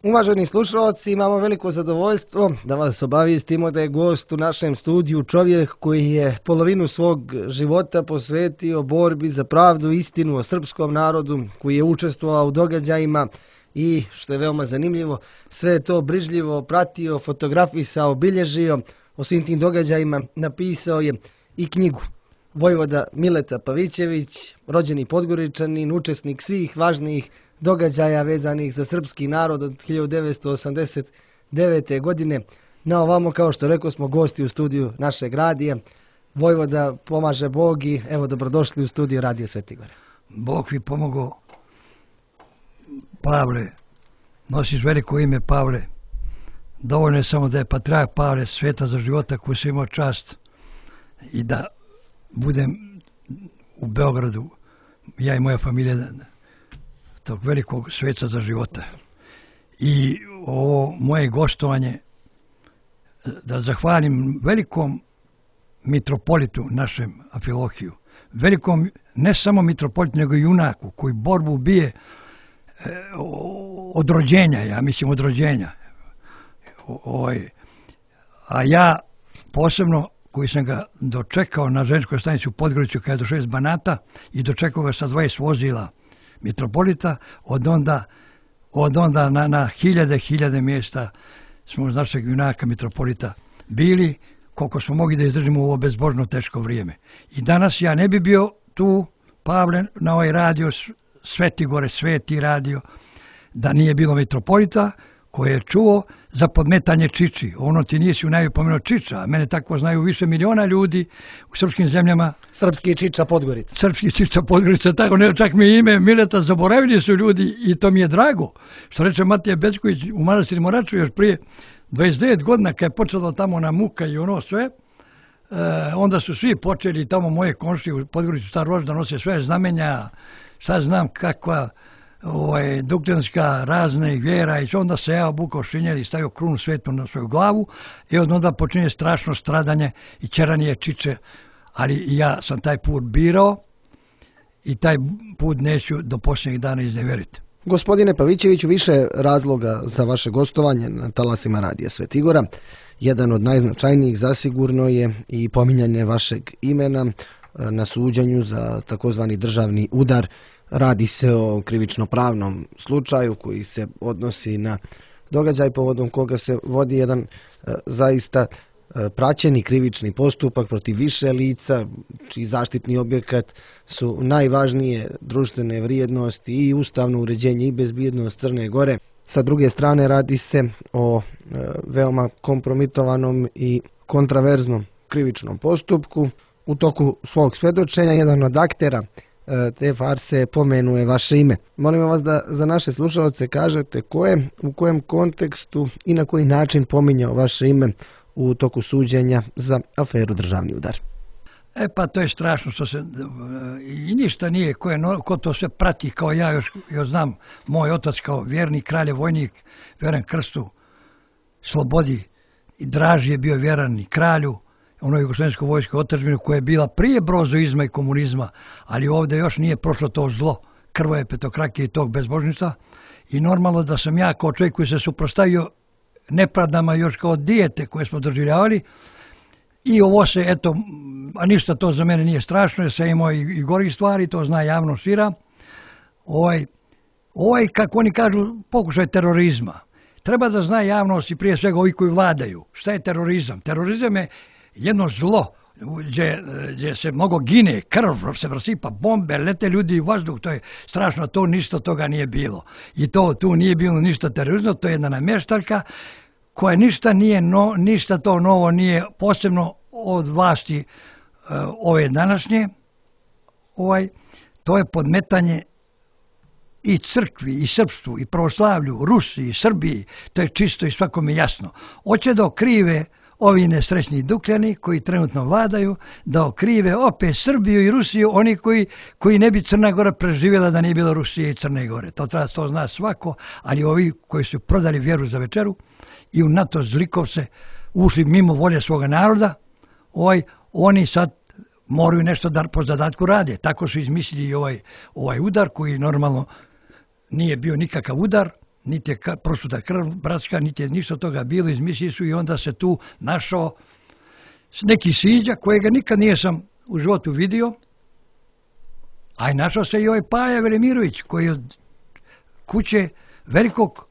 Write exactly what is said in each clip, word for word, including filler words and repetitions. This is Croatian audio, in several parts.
Uvaženi slušalci, imamo veliko zadovoljstvo da vas obavijestimo da je gost u našem studiju čovjek koji je polovinu svog života posvetio borbi za pravdu i istinu o srpskom narodu, koji je učestvovao u događajima i, što je veoma zanimljivo, sve je to brižljivo pratio, fotografisao, obilježio. O svim tim događajima napisao je i knjigu. Vojvoda Mileta Pavićević, rođeni Podgoričanin, učesnik svih važnijih događaja vezanih za srpski narod od hiljadu devetsto osamdeset devete. godine. Na ovamo, kao što rekao, smo gosti u studiju našeg radija. Vojvoda, pomaže Bog i evo, dobrodošli u studiju Radija Sveti Gore. Bog vi pomogao. Pavle, nosiš veliko ime Pavle. Dovoljno je samo da je patrijarh Pavle sveta za života koji se imao čast i da budem u Beogradu, ja i moja familija, tog velikog sveca za života. I ovo moje gostovanje, da zahvalim velikom mitropolitu našem Amfilohiju, velikom ne samo mitropolitu, nego i junaku koji borbu bije od rođenja, ja mislim od rođenja. A ja posebno koji sam ga dočekao na ženskoj stanici u Podgoricu kada je došao iz Banata i dočekao ga sa dvadeset vozila mitropolita, od onda, od onda na, na hiljade, hiljade mjesta smo uz našeg junaka mitropolita bili, koliko smo mogli da izdržimo u ovo bezbožno teško vrijeme. I danas ja ne bi bio tu, Pavle, na ovaj radio, Sveti Gore, Sveti radio, da nije bilo mitropolita koji je čuo za podmetanje čiči. Ono ti nisi u najbolje pomenuo Čiča, a mene tako znaju više miliona ljudi u srpskim zemljama. Srpski Čiča Podgorica. Srpski Čiča Podgorica, tako ne, čak mi ime Mileta zaboravili su ljudi i to mi je drago. Što reče Matija Bećković u Manastiri Moraču još prije dvadeset devet godina kad je počelo tamo na muka i ono sve, e, onda su svi počeli tamo moje komšije u Podgoricu Star Rož da nose sve znamenja, sad znam kakva ovaj, dukljanska razne vjera i onda se ja obukao šinjel i stavio krunu svetu na svoju glavu i od onda počinje strašno stradanje i ćeranje Čiče, ali ja sam taj put birao i taj put neću do posljednjeg dana izneveriti. Gospodine Pavićeviću, više razloga za vaše gostovanje na talasima Radija Sveti Gora. Jedan od najznačajnijih zasigurno je i pominjanje vašeg imena na suđenju za takozvani državni udar. Radi se o krivično-pravnom slučaju koji se odnosi na događaj povodom koga se vodi jedan e, zaista e, praćeni krivični postupak protiv više lica, čiji zaštitni objekat su najvažnije društvene vrijednosti i ustavno uređenje i bezbjednost Crne Gore. Sa druge strane radi se o e, veoma kompromitovanom i kontraverznom krivičnom postupku. U toku svog svedočenja jedan od aktera te farse pomenuje vaše ime. Molim vas da za naše slušalce kažete ko je, u kojem kontekstu i na koji način pominjao vaše ime u toku suđenja za aferu Državni udar. E pa to je strašno što se i ništa nije, ko, je, ko to sve prati kao ja, još, još znam, moj otac kao vjerni kralje vojnik, vjeran krstu, slobodi i draži je bio vjeran i kralju, ono jugoslovensko vojsko otadžbinu koja je bila prije brozoizma i komunizma, ali ovdje još nije prošlo to zlo, krvaje petokrake i tog bezbožnica i normalno da sam ja kao čovjek koji se suprostavio nepravdama još kao dijete koje smo doživljavali i ovo se, eto, a ništa to za mene nije strašno, jer sam imao i, i gorih stvari, to zna javno svira, ovaj, ovaj, kako oni kažu, pokušaj terorizma. Treba da zna javnost i prije svega ovi koji vladaju. Šta je terorizam? Terorizam je jedno zlo gdje, gdje se mnogo gine, krv se rasipa, bombe, lete ljudi u vazduh, to je strašno, to ništa toga nije bilo. I to tu nije bilo ništa terorizma, to je jedna namještaljka koja ništa nije, no, ništa to novo nije posebno od vlasti uh, ove današnje. Ovaj, to je podmetanje i crkvi, i srpstvu, i pravoslavlju, Rusiji, i Srbiji, to je čisto i svakome jasno. Hoće da okrive ovi nesrećni dukljani koji trenutno vladaju, da okrive opet Srbiju i Rusiju, oni koji, koji ne bi Crna Gora preživjela da nije bilo Rusije i Crne Gore. To treba to zna svako, ali ovi koji su prodali vjeru za večeru i u NATO zlikovce ušli mimo volje svoga naroda, ovaj, oni sad moraju nešto da po zadatku rade. Tako su izmislili ovaj, ovaj udar koji normalno nije bio nikakav udar, niti je prosuta krv bratska, niti je ništa toga bilo, izmislili su i onda se tu našao neki Siđa kojega nikad nisam u životu vidio, a i našao se i ovaj Paja Velimirović koji je od kuće velikog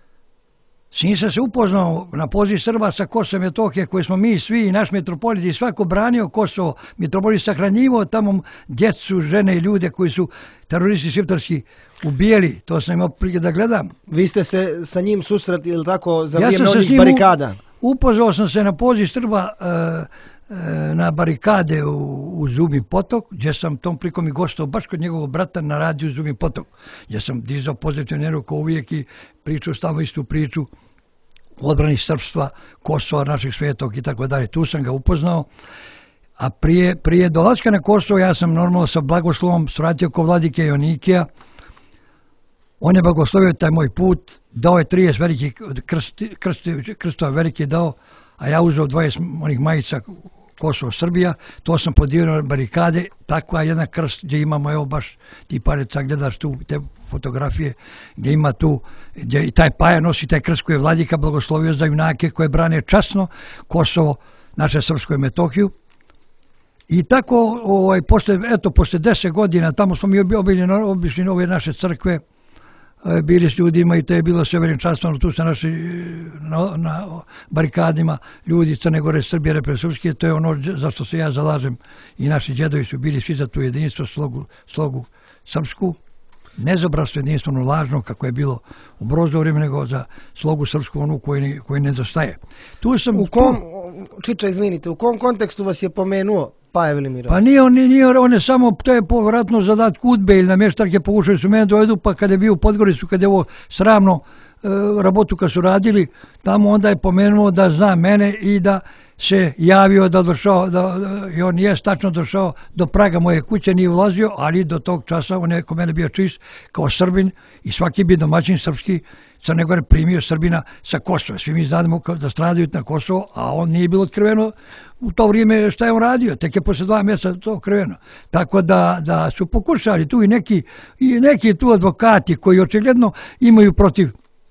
sin sam se upoznao na poziv Srba sa Kosova i Metohije koje smo mi svi i naš metropolit i svako branio Kosovo, metropolit sahranjivao tamo djecu, žene i ljude koji su teroristi šiptarski ubijali, to sam imao prilike da gledam. Vi ste se sa njim susretili ili tako za vrijeme onih barikada? Upoznao sam se na poziv Srba na barikade u Zubin Potok, gdje sam tom prikom i gostao baš kod njegovog brata na radiju Zubin Potok, gdje sam dizao pozicioneru kao uvijek i pričao stalno istu priču o odbrani srpstva, Kosova, našeg svetog i tako dalje. Tu sam ga upoznao, a prije, prije dolaska na Kosovo ja sam normalno sa blagoslovom svratio ko vladike Jonikija. On je blagoslovio taj moj put, dao je trideset velikih krstova velike dao, a ja uzeo dvadeset onih majica Kosovo Srbija, to sam podijelio na barikade, takva jedna krst gdje imamo, evo baš ti Pareca gledaš tu te fotografije, gdje ima tu, gdje i taj Paja nosi taj krst koji je vladika blagoslovio za junake koje brane časno Kosovo, naše Srpsko i Metohiju. I tako, ovaj, posle, eto, posle deset godina, tamo smo mi obišli ove naše crkve, bili s ljudima i to je bilo sve veličanstveno, tu se naši na, na barikadima ljudi Crne Gore, Srbije, represivske, to je ono za što se ja zalažem i naši djedovi su bili svi za tu jedinstvo, slogu, slogu srpsku, ne za bratstvo jedinstveno lažno kako je bilo u Brozovo vrijeme, nego za slogu srpsku onu koji, koji nedostaje. Tu sam, u kom, Čiča, izvinite, u kom kontekstu vas je pomenuo Paja Velimirović? Pa nije on, nije, on je samo, to je povratno zadat kudbe ili namještarke pokušali su mene dovedu, pa kada je bio u Podgoricu, kada je ovo sramno e, rabotu kad su radili, tamo onda je pomenuo da zna mene i da se javio da došao, da, da, i on je tačno došao do praga moje kuće, nije ulazio, ali do tog časa on je kod mene bio čist kao Srbin i svaki bi domaćin srpski Crne Gore primio Srbina sa Kosova. Svi mi znamo da stradaju na Kosovo, a on nije bilo otkriveno u to vrijeme šta je on radio, tek je posle dva mjeseca to otkriveno. Tako da, da su pokušali tu i neki, i neki tu advokati koji očigledno imaju protiv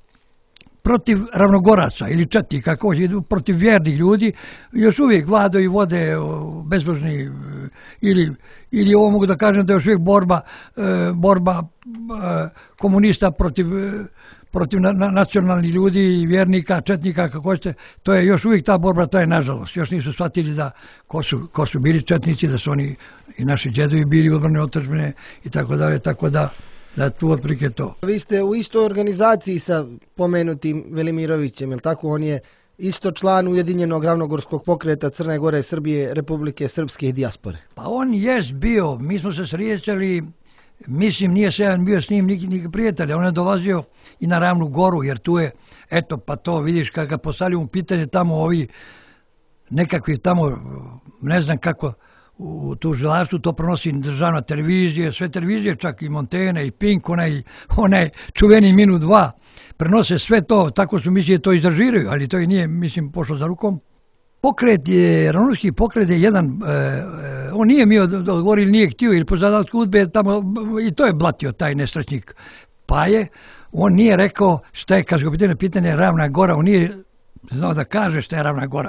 protiv ravnogoraca ili četnika, kako je protiv vjernih ljudi, još uvijek vladaju i vode bezbožni ili, ili ovo mogu da kažem da je još uvijek borba, borba komunista protiv protiv nacionalnih ljudi i vjernika, četnika, kako hoćete, to je još uvijek ta borba, to je nažalost. Još nisu shvatili da ko su, ko su bili četnici, da su oni i naši djedovi bili odbrane otadžbine i tako dalje, tako da da tu otprilike to. Vi ste u istoj organizaciji sa pomenutim Velimirovićem, je li tako? On je isto član Ujedinjenog ravnogorskog pokreta Crne Gore, Srbije, Republike Srpske i dijaspore. Pa on jest bio, mi smo se sriječali, mislim nije se jedan bio s njim nikak nik prijatelj, on je dolazio i na Ravnu Goru, jer tu je, eto pa to vidiš kad ga postavljaju u pitanje tamo ovi nekakvi tamo, ne znam kako, u tužilaštvu to pronosi državna televizija, sve televizije, čak i Montene i Pink, onaj, onaj čuveni minut dva, prenose sve to, tako su mislili to izdržiraju, ali to i nije, mislim, pošlo za rukom. Pokret je, ravnogorski pokret je jedan, e, on nije mi odgovorio ili nije htio, ili po zadatku udbe, tamo, i to je blatio taj nesrećnik Paje, on nije rekao šta je, kaže ga pitanje, pitanje Ravna Gora, on nije znao da kaže šta je Ravna Gora.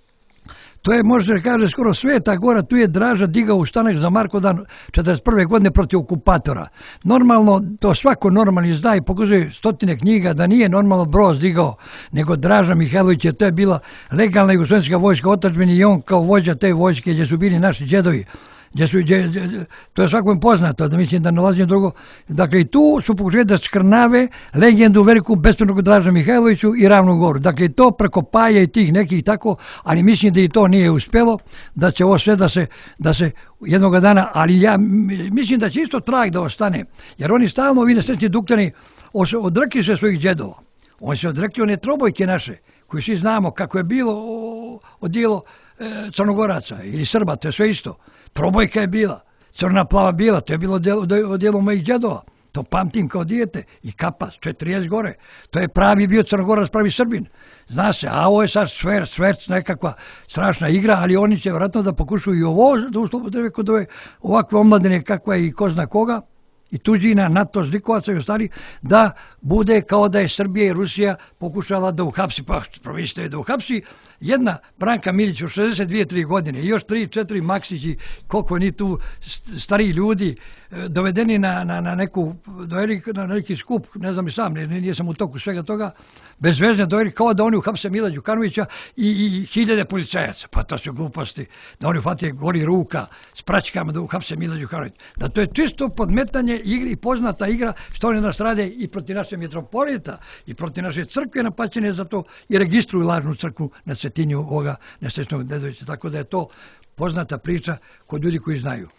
To je, može da kaže, skoro Sveta Gora, tu je Draža digao ustanak za Markodan četrdeset prve godine protiv okupatora. Normalno, to svako normalni zna i pokazuje stotine knjiga da nije normalno Broz digao, nego Draža Mihajlović, je to je bila legalna jugoslovenska vojska otadžbine i on kao vođa te vojske gdje su bili naši djedovi. Gdje su, gdje, gdje, to je svakom poznato, da mislim da nalazim drugo. Dakle, i tu su pokušali da skrnave legendu veliku bespravnog Draža Mihajloviću i Ravnu Goru. Dakle, to preko Paja i tih nekih tako, ali mislim da i to nije uspjelo, da će ovo sve da se, da se jednog dana, ali ja mislim da će isto trag da ostane, jer oni stalno, vi nesrećni Duktani, odrekli se svojih džedova. Oni se odrekli one trobojke naše, koji svi znamo kako je bilo odijelo e, Crnogoraca ili Srba, to je sve isto. Trobojka je bila, crna plava bila, to je bilo odijelo mojih djedova. To pamtim kao dijete. I Kapas, četrdeset gore. To je pravi bio Crnogorac, pravi Srbin. Zna se, a ovo je sad šverc, šverc, nekakva strašna igra, ali oni će vjerojatno da pokušaju i ovo da upotrebe kod ove ovakve omladine kakva je i ko zna koga. i tuđina, NATO, zlikovaca i ostali, da bude kao da je Srbija i Rusija pokušala da uhapsi, pa promislite da uhapsi jedna Branka Milić u šezdeset dvije tri godine i još tri četiri Maksići, koliko ni tu stariji ljudi dovedeni na, na, na, neku, na neki skup, ne znam i sam, nisam u toku svega toga, bez vezne dojeli, kao da oni uhapse Mila Đukanovića i, i, i hiljade policajaca. Pa to su gluposti, da oni uhvate gori ruka s praćkama da uhapse Mila Đukanovića. Da to je čisto podmetanje igri i poznata igra što oni nas rade i protiv naše mitropolita i protiv naše crkve napaćene za to i registruju lažnu crkvu na Cetinju ovoga nesrećnog Dedovića. Tako da je to poznata priča kod ljudi koji znaju.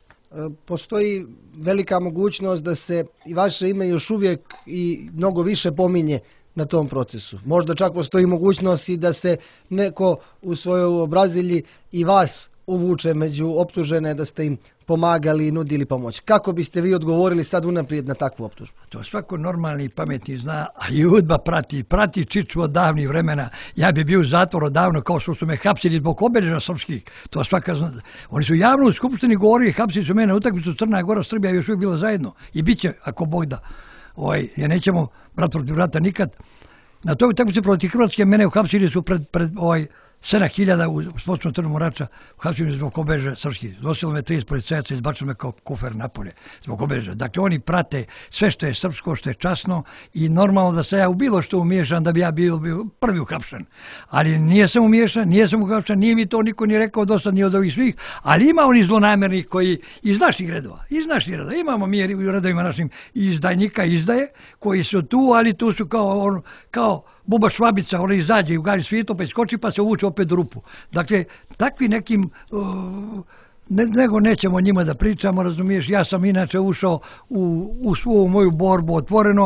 Postoji velika mogućnost da se i vaše ime još uvijek i mnogo više pominje na tom procesu. Možda čak postoji mogućnost i da se neko u svojoj obrazilji i vas uvuče među optužene da ste im pomagali i nudili pomoć. Kako biste vi odgovorili sad unaprijed na takvu optužbu? To svako normalni i pametni zna, a i UDBA prati, prati Čiču od davnih vremena. Ja bi bio u zatvoru odavno kao što su me hapsili zbog obeležja srpskih. To svaka zna. Oni su javno u skupštini govorili, hapsili su mene utakmicu Crna Gora, Srbija još uvijek bila zajedno. I bit će, ako Bog da. Ovaj, ja nećemo brat protiv brata nikad. Na toj utakmici protiv Hrvatske mene uhapsili su pred, pred ovaj sedam hiljada u Smočnom Trnu Morača, uhapsili zbog obeležja srpskih. Nosilo me trideset policajaca i izbačilo me kao kofer napolje zbog obeležja. Dakle, oni prate sve što je srpsko, što je časno i normalno da se ja u bilo što umiješam da bi ja bio, bio prvi uhapšen. Ali nije sam umiješan, nije sam uhapšen, nije mi to niko ni rekao do sad ni od ovih svih, ali ima oni zlonamernih koji iz naših redova, iz naših redova, imamo mi u redovima našim izdajnika, izdaje, koji su tu, ali tu su kao, on, kao Buba Švabica, ona izađe i ugali svijeto, pa iskoči, pa se uvuče opet u rupu. Dakle, takvi nekim, uh, ne, nego nećemo njima da pričamo, razumiješ, ja sam inače ušao u, u svu moju borbu otvoreno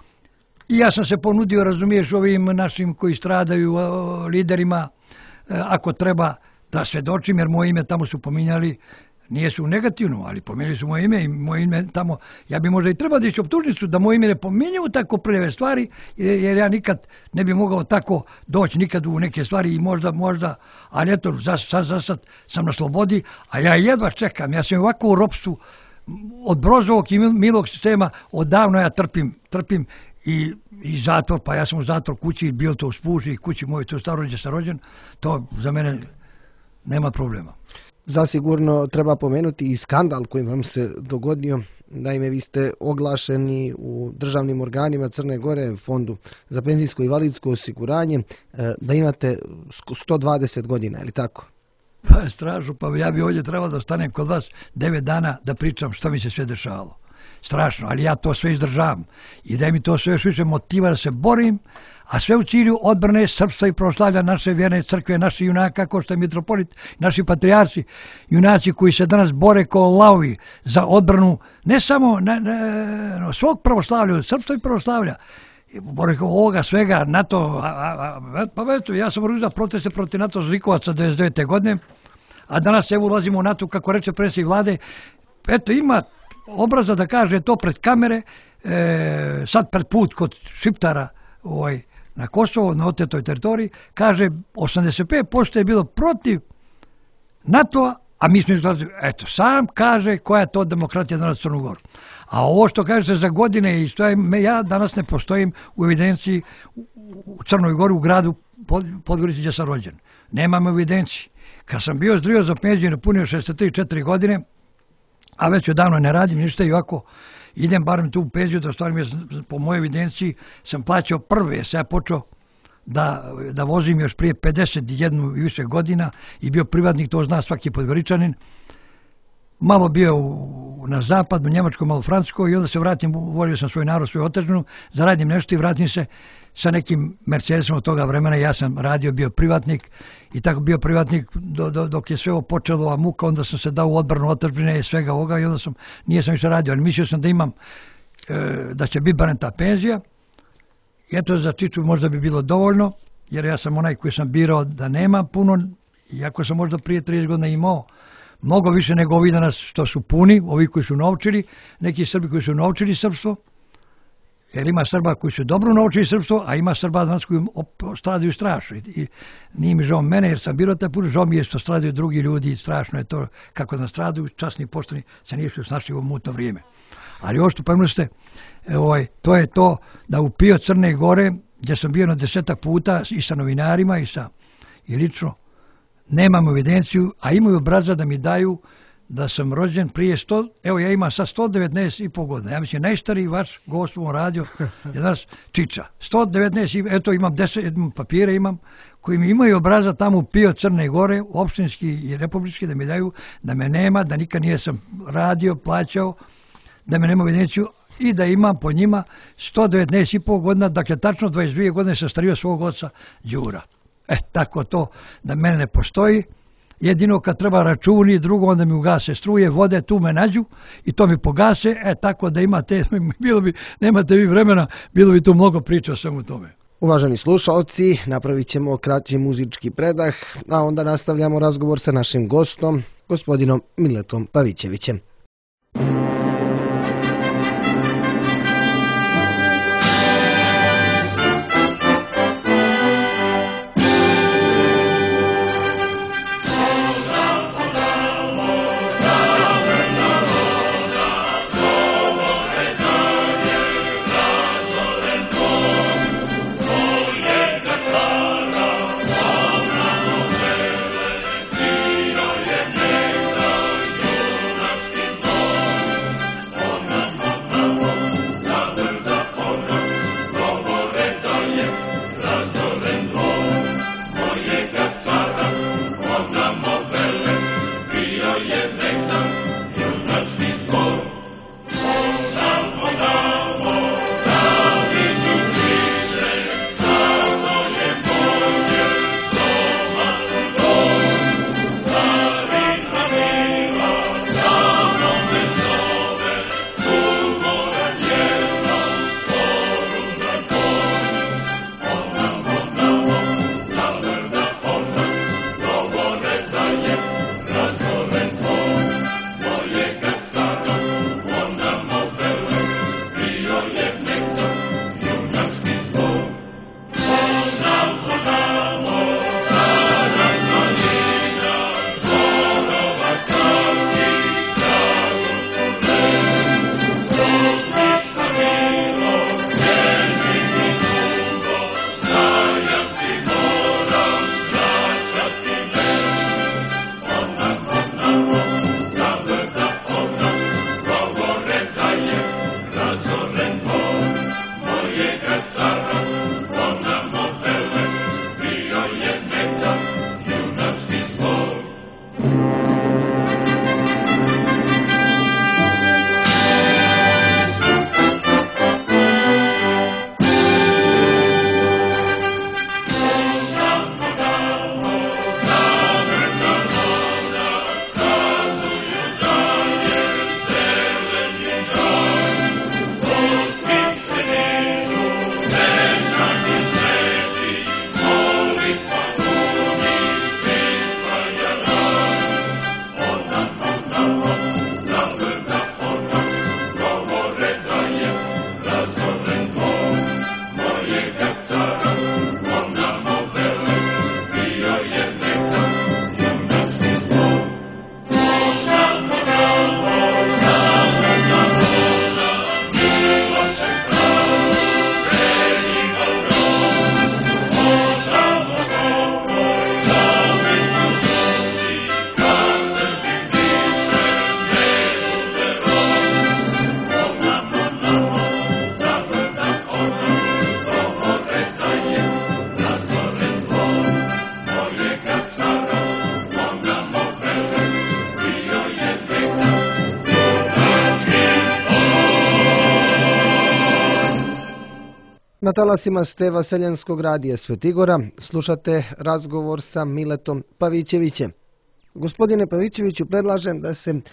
i ja sam se ponudio, razumiješ, ovim našim koji stradaju uh, liderima, uh, ako treba da svedočim, jer moje ime tamo su pominjali, nije su negativno, ali pominjali su moje ime i moje ime tamo, ja bi možda i trebao da ići optužnicu da moje ime ne pominju tako prljave stvari, jer ja nikad ne bi mogao tako doći nikad u neke stvari i možda, možda, ali eto, za, za, za sad sam na slobodi, a ja jedva čekam, ja sam ovako u ropstvu od Brozovog i Milog sistema, odavno ja trpim, trpim i, i zatvor, pa ja sam u zatvor kući, bio to u Spuži, kući moj, to staro gdje sam rođen, to za mene nema problema. Zasigurno treba pomenuti i skandal koji vam se dogodio. Naime, vi ste oglašeni u državnim organima Crne Gore, Fondu za penzijsko i invalidsko osiguranje, da imate sto dvadeset godina, je li tako? Pa strašno, pa ja bi ovdje trebao da ostanem kod vas devet dana da pričam što mi se sve dešavalo. Strašno, ali ja to sve izdržavam i da mi to sve još više motiva da se borim, a sve u cilju odbrane srpstva i proslavlja naše vjerne crkve, naši junaka, kao što je mitropolit, naši patrijarci, junaci koji se danas bore kao lavovi za odbranu ne samo ne, ne, svog pravoslavlja, srpstva i pravoslavlja, bore kao ovoga svega, NATO, a, a, a, pa eto, ja sam organizovao proteste protiv NATO zlikovaca devedeset devete godine, a danas evo ulazimo u NATO, kako reče predsjednik vlade, eto ima obraza da kaže to pred kamere, e, sad pred put kod Šiptara ovaj, na Kosovo, na otetoj teritoriji, kaže osamdeset pet posto je bilo protiv NATO-a, a mi smo izglasili, eto, sam kaže koja je to demokratija danas u Crnu Goru. A ovo što kažete za godine, i što je, ja danas ne postojim u evidenciji u Crnoj Gori, u gradu Podgorici gdje sam rođen. Nemam evidenciji. Kad sam bio zdrio za penziju, napunio šezdeset tri četiri godine, a već odavno ne radim ništa i ovako idem barem tu u penziju, da stvarim, po mojoj evidenciji sam plaćao prve, jer sam ja počeo da, da vozim još prije pedeset jedan i više godina i bio privatnik, to zna svaki Podgoričanin. Malo bio u, na zapad, u Njemačkoj, malo u Francuskoj i onda se vratim, volio sam svoj narod, svoju otadžbinu, zaradim nešto i vratim se sa nekim Mercedesom od toga vremena. Ja sam radio, bio privatnik i tako bio privatnik do, do, dok je sve ovo počelo, a muka, onda sam se dao u odbranu otadžbine i svega ovoga i onda sam, nije sam više radio, ali mislio sam da imam, e, da će biti barem ta penzija. I eto, za Čiču možda bi bilo dovoljno, jer ja sam onaj koji sam birao da nema puno, iako sam možda prije trideset godina imao mnogo više nego ovi danas što su puni, ovi koji su naučili, neki Srbi koji su naučili srpstvo, jer ima Srba koji su dobro naučili srpstvo, a ima Srba danas koji stradaju strašno. I, i nije mi žao mene jer sam birao taj put, žao mi je što stradaju drugi ljudi i strašno je to kako nas stradaju, časni i pošteni se nisu snašli u mutno vrijeme. Ali ovo što pomenuli ste, ovaj, to je to da u Pio Crne Gore, gdje sam bio na desetak puta i sa novinarima i sa i lično, nemam evidenciju, a imaju obraza da mi daju da sam rođen prije sto, evo ja imam sad sto devetnaest i pol godina. Ja mislim, najstariji vaš gost u ovom radiju je danas Čiča. sto devetnaest, eto imam deset papire imam, koji mi imaju obraza tamo u Pio Crne Gore, opštinski i republički, da mi daju da me nema, da nikad nisam radio, plaćao, da me nema evidenciju i da imam po njima sto devetnaest i pol godina, dakle tačno dvadeset dvije godine sam stario svog oca Đura. E, tako to, da mene ne postoji. Jedino kad treba računi, drugo onda mi ugase struje, vode, tu me nađu i to mi pogase, e tako da imate, bilo bi, nemate vi vremena, bilo bi tu mnogo priča o svemu tome. Uvaženi slušalci, napravit ćemo kraći muzički predah, a onda nastavljamo razgovor sa našim gostom, gospodinom Miletom Pavićevićem. Na talasima ste Vaseljenskog radija Svetigora, slušate razgovor sa Miletom Pavićevićem. Gospodine Pavićeviću, predlažem da se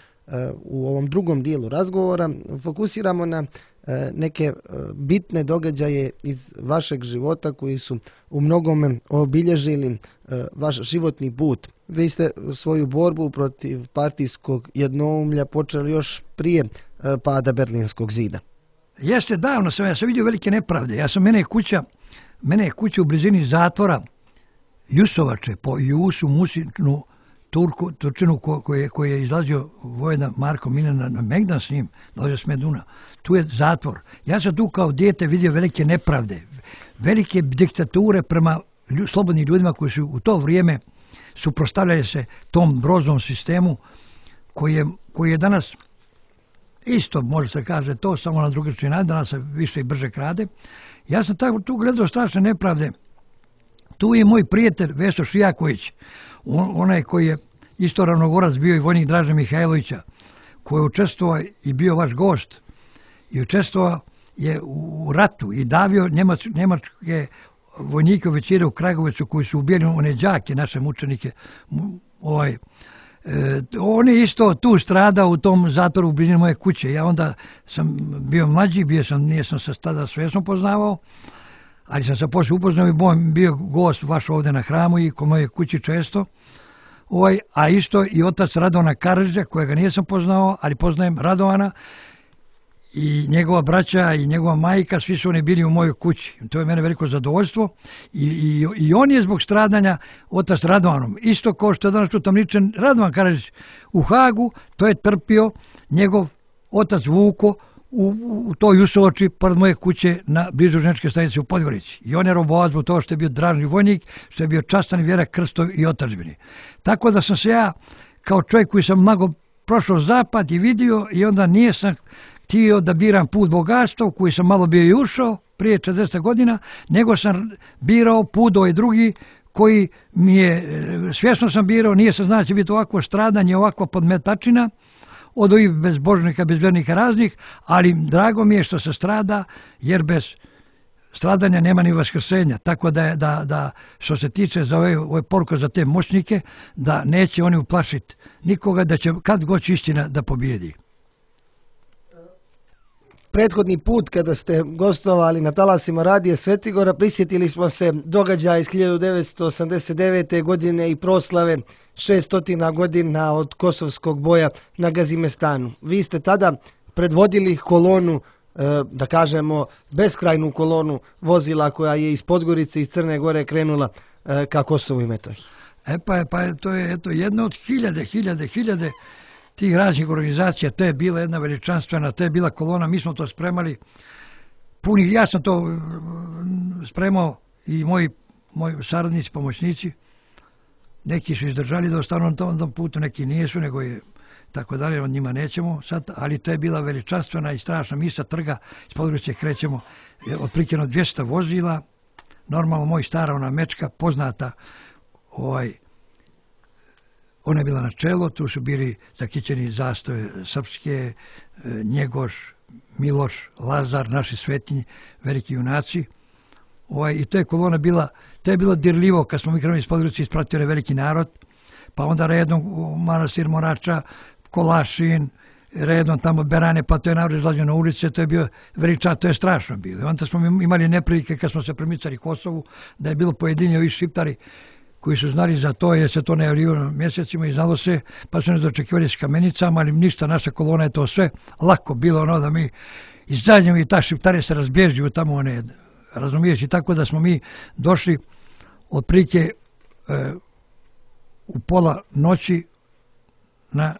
u ovom drugom dijelu razgovora fokusiramo na neke bitne događaje iz vašeg života koji su u mnogome obilježili vaš životni put. Vi ste svoju borbu protiv partijskog jednoumlja počeli još prije pada Berlinskog zida. Jeste, davno sam, ja sam vidio velike nepravde. Ja sam, mene je kuća, mene je kuća u blizini zatvora Jusovače, po Jusu Musinu, Turku, Turčinu ko, koji, je, koji je izlazio vojna Marko Miljan na Megdan s njim, dolazio s Meduna. Tu je zatvor. Ja sam tu kao dijete vidio velike nepravde, velike diktature prema lju, slobodnim ljudima koji su u to vrijeme suprotstavljali se tom groznom sistemu koji je, koji je danas isto, može se kaže, to samo na drugačiji način, danas se više i brže krade. Ja sam tako tu gledao strašne nepravde. Tu je moj prijatelj Veso Šijaković, on, onaj koji je isto ravnogorac bio i vojnik Draže Mihajlovića, koji je učestvovao i bio vaš gost i učestvovao je u ratu i davio Njemac, njemačke vojnike oficire u Kragovicu koji su ubijeni, one đake, naše mučenike. Ovaj, e, on je isto tu stradao u tom zatvoru u blizini moje kuće. Ja onda sam bio mlađi, bio sam, nije sam se tada svjesno poznavao, ali sam se poslije upoznao i bio gost vaš ovdje na hramu i kod moje kući često. Ovaj, a isto i otac Radovana Karadžića, kojega nisam poznao, ali poznajem Radovana, i njegova braća i njegova majka, svi su oni bili u mojoj kući. To je mene veliko zadovoljstvo. I, i, i on je zbog stradanja otac Radovanom. Isto kao što je danas tu tamničan Radovan Karadžić u Hagu, to je trpio njegov otac Vuko u, u toj Usovači pored moje kuće na blizu ženičke stanice u Podgorici. I on je robovao zbog toga što je bio dražni vojnik, što je bio častan vjera, krsto i otadžbini. Tako da sam se ja, kao čovjek koji sam mnogo prošao zapad i vidio, i onda nije sam htio da biram put bogatstva u koji sam malo bio i ušao prije četrdeset godina, nego sam birao put ovaj drugi koji mi je, svjesno sam birao, nije se znači biti ovako stradanje, ovakva podmetačina od ovih bezbožnika, bezvjernika raznih, ali drago mi je što se strada, jer bez stradanja nema ni vaskrsenja. Tako da, je, da, da što se tiče za ove, ove poruke za te moćnike, da neće oni uplašiti nikoga, da će kad god će istina da pobjedi. Prethodni put kada ste gostovali na talasima Radije Svetigora, prisjetili smo se događaja iz hiljadu devetsto osamdeset devete. godine i proslave šeststotina godina od kosovskog boja na Gazimestanu. Vi ste tada predvodili kolonu, da kažemo beskrajnu kolonu vozila koja je iz Podgorice, iz Crne Gore krenula ka Kosovu i Metohiji. E pa, pa to je eto, jedno od hiljade, hiljade, hiljade tih raznih organizacija. To je bila jedna veličanstvena, to je bila kolona, mi smo to spremali. Puni, ja sam to spremao i moji, moji saradnici, pomoćnici. Neki su izdržali da ostanu na tom, tom putu, neki nisu, nego je tako dalje, od njima nećemo sad, ali to je bila veličanstvena i strašna. Mi sa trga iz Podgorice krećemo otprilike dvjesto vozila, normalno moj stara ona mečka, poznata, ovaj, ona je bila na čelo, tu su bili zakićeni zastave srpske, Njegoš, Miloš, Lazar, naši svetinji, veliki junaci. Ovaj, i to je kolona bila, to je bilo dirljivo kad smo mi krenuli iz Podgorice, ispratili veliki narod, pa onda redom manastir Morača, Kolašin, redom tamo Berane, pa to je narod izlazio na ulice, to je bio veliča, to je strašno bilo. I onda smo imali neprilike kad smo se premicali Kosovu, da je bilo pojedinje ovi šiptari koji su znali za to, jer se to ne javljivalo mjesecima i znalo se, pa su ne dočekivali s kamenicama, ali ništa, naša kolona je to sve lako bilo, ono da mi izađemo i ta šiptare se razbježuju tamo, one, razumiješ, i tako da smo mi došli otprilike e, u pola noći na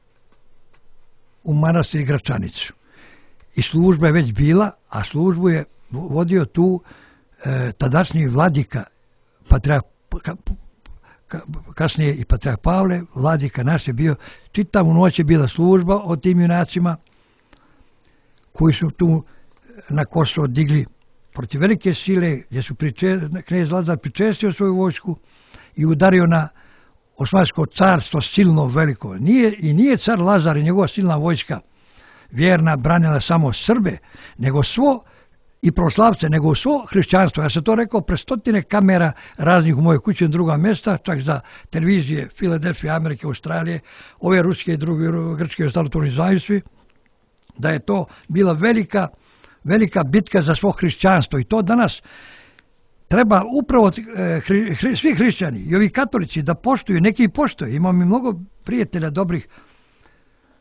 u manastir Gračanicu. I služba je već bila, a službu je vodio tu e, tadašnji vladika, patrijarh, ka, ka, kasnije i patrijarh Pavle, vladika naš je bio, čitavu noć je bila služba o tim junacima koji su tu na Kosovo digli protiv velike sile, gdje su priče, knez Lazar pričestio svoju vojsku i udario na Osmansko carstvo silno veliko. Nije, i nije car Lazar i njegova silna vojska vjerna branila samo Srbe, nego svo i proslavce, nego svo hrišćanstvo. Ja sam to rekao pre stotine kamera raznih u mojoj kući na druga mjesta, čak za televizije Filadelfije, Amerike, Australije, ove ruske i druge grčke i ostalo to znaju svi, da je to bila velika, velika bitka za svo hrišćanstvo. I to danas treba upravo hri, hri, svi hrišćani i ovi katolici da poštuju, neki i poštuju. Imam i mnogo prijatelja dobrih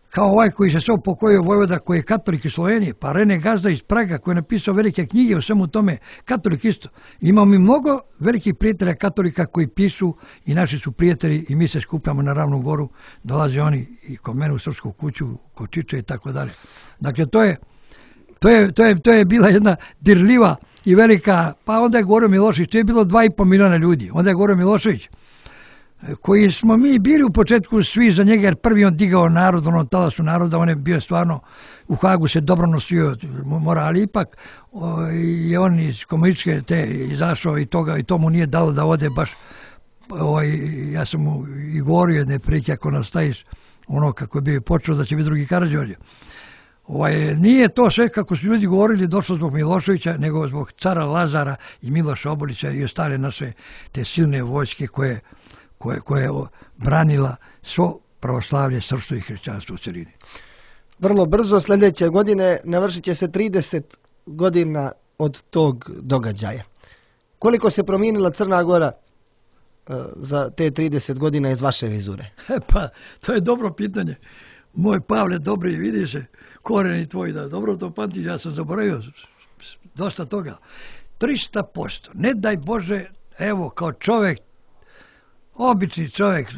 kao ovaj koji se sve upokojio Vojvoda, koji je katolik iz Slovenije, pa Rene Gazda iz Praga, koji je napisao velike knjige o svemu tome, katolik isto. Imamo i mnogo velikih prijatelja katolika koji pišu i naši su prijatelji i mi se skupljamo na Ravnu Goru, dolaze oni i kod mene u Srpsku kuću, kod Čiče i tako dalje. Dakle, to je, to je, to je, to je bila jedna dirljiva i velika, pa onda je govorio Milošević, to je bilo dva i po miliona ljudi, onda je govorio Milošević, koji smo mi bili u početku svi za njega, jer prvi on digao narod, ono talasu naroda, on je bio stvarno, u Hagu se dobro nosio, mora, ali ipak o, je on iz komunističke te izašao i toga, i to mu nije dalo da ode baš, o, ja sam mu i govorio jedne prike, ako nastaviš ono kako je bio počeo da će biti drugi Karađorđe. Ovaj, nije to sve kako su ljudi govorili došlo zbog Miloševića, nego zbog cara Lazara i Miloša Obolića i ostale naše te silne vojske koje koje, koje je branila svo pravoslavlje, srpstvo i hrišćanstvo u celini. Vrlo brzo sljedeće godine navršit će se trideset godina od tog događaja. Koliko se promijenila Crna Gora uh, za te trideset godina iz vaše vizure? E pa, to je dobro pitanje. Moj Pavle, dobri, vidi se, koreni tvoji, da dobro to pamtiš, ja sam zaboravio dosta toga. tristo posto, ne daj Bože, evo, kao čovjek, obični čovjek,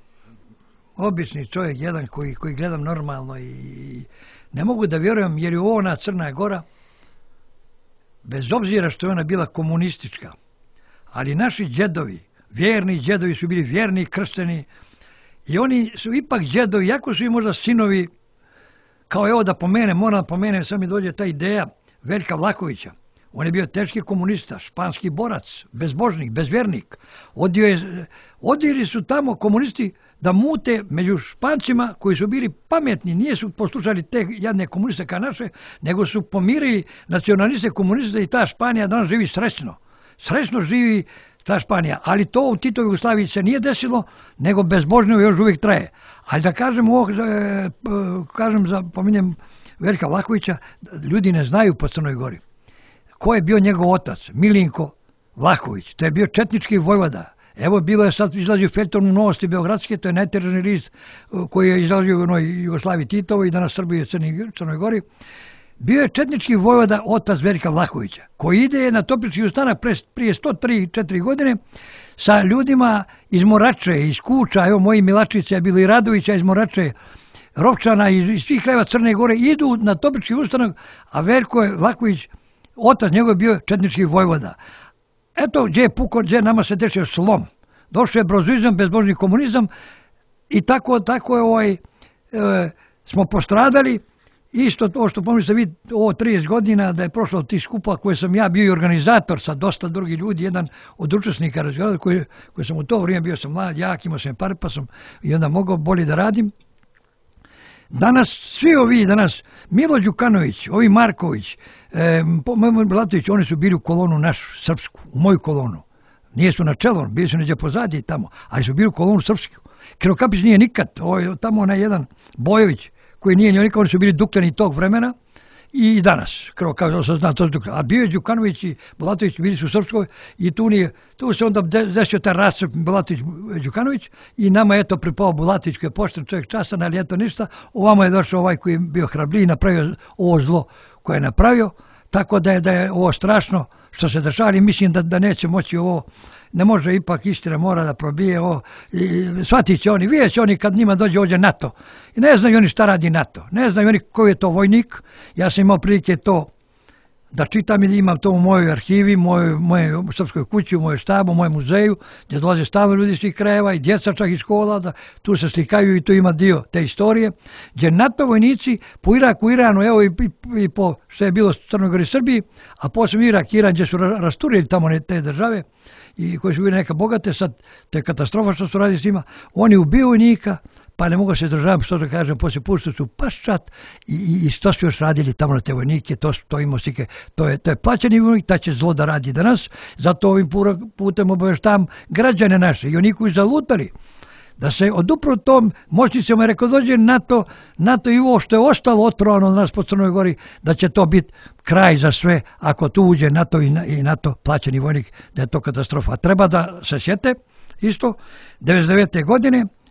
obični čovjek, jedan koji, koji gledam normalno i ne mogu da vjerujem, jer je ona Crna Gora, bez obzira što je ona bila komunistička, ali naši džedovi, vjerni džedovi su bili vjerni, kršteni, i oni su ipak džedovi, jako su i možda sinovi, kao evo da pomene, moram da pomene, sad mi dođe ta ideja Veljka Vlahovića. On je bio teški komunista, španski borac, bezbožnik, bezvjernik. Odio je, odili su tamo komunisti da mute među Špancima koji su bili pametni, nije su poslušali te jadne komuniste kao naše, nego su pomirili nacionaliste komuniste i ta Španija danas živi srećno. Srećno živi ta Španija, ali to u Titovoj Jugoslaviji se nije desilo, nego bezbožno još uvijek traje. Ali da kažem ovo, kažem, za, pominjem Veljka Vlahovića, ljudi ne znaju po Crnoj Gori. Ko je bio njegov otac? Milinko Vlahović. To je bio četnički vojvoda. Evo, bilo je sad izlazio Feljton u Novosti Beogradske, to je najtežni list koji je izlazio u onoj Jugoslaviji Titovoj i danas Srbije i Crnoj Gori. Bio je četnički vojvoda otac Veljka Vlahovića, koji ide na Toplički ustanak prije sto tri četiri godine sa ljudima iz Morače, iz Kuča, evo moji Milačice, bili i Radovića iz Morače, Rovčana, iz, iz svih krajeva Crne Gore, idu na Toplički ustanak, a Veljko Vlahović, otac njegov je bio četnički vojvoda. Eto gdje je puko, gdje nama se dešao slom. Došao je brozuizam, bezbožni komunizam i tako, tako je ovaj, e, smo postradali. Isto to što pomislite vi, ovo trideset godina da je prošlo od tih skupa koje sam ja bio i organizator sa dosta drugih ljudi, jedan od učesnika razgovora koji, koji sam u to vrijeme bio sam mlad, jak, imao sam par pa sam i onda mogao bolje da radim. Danas, svi ovi danas, Milo Đukanović, ovi Marković, e, Blatović, oni su bili u kolonu našu, srpsku, u moju kolonu. Nije su na čelu, bili su neđe pozadije tamo, ali su bili u kolonu srpsku. Krivokapić nije nikad, ovo, tamo onaj jedan Bojović, koji nije ni nikad, oni su bili Dukljani tog vremena i danas, Krivokapić, se zna, to je Dukljani. A bio je Đukanović i Blatović, bili su u Srpskoj i tu, nije, tu se onda desio taj rascep Blatović-Đukanović i nama je to pripao Bulatović koji je pošten čovjek častan, ali eto ništa. Ovamo je došao ovaj koji je bio hrabriji i napravio ovo zlo koje je napravio, tako da je, da je ovo strašno što se dešava i mislim da, da neće moći ovo, ne može, ipak istina mora da probije ovo, i shvatit će oni, vidjet će oni kad njima dođe ovdje NATO. I ne znaju oni šta radi NATO, ne znaju oni koji je to vojnik, ja sam imao prilike to da čitam i imam to u mojoj arhivi, mojoj, mojoj srpskoj kući, u mojoj štabu, u mojem muzeju, gdje dolaze stalno ljudi iz svih krajeva i djeca čak iz škola, da tu se slikaju i tu ima dio te istorije, gdje NATO vojnici po Iraku, Iranu, evo i, i, i po što je bilo Crnoj Gori, Srbiji, a posebno Irak, Iran, gdje su rasturili tamo te države i koji su bili neka bogate, sad te katastrofa što su radili s njima, oni ubiju vojnika, pa ne mogu se državati, što da kažem, poslije puštu su paščat i, i, i što su još radili tamo na te vojnike, to, to imamo slike, to je, to je plaćeni vojnik, ta će zlo da radi danas, zato ovim putem obaveštavam građane naše i oni koji zalutali, da se odupru tom moćnicama, jer ako dođe NATO, NATO i ovo što je ostalo otrovano od nas po Crnoj Gori, da će to biti kraj za sve, ako tu uđe NATO i, i NATO plaćeni vojnik, da je to katastrofa. A treba da se sjete, isto, devedeset devete godine,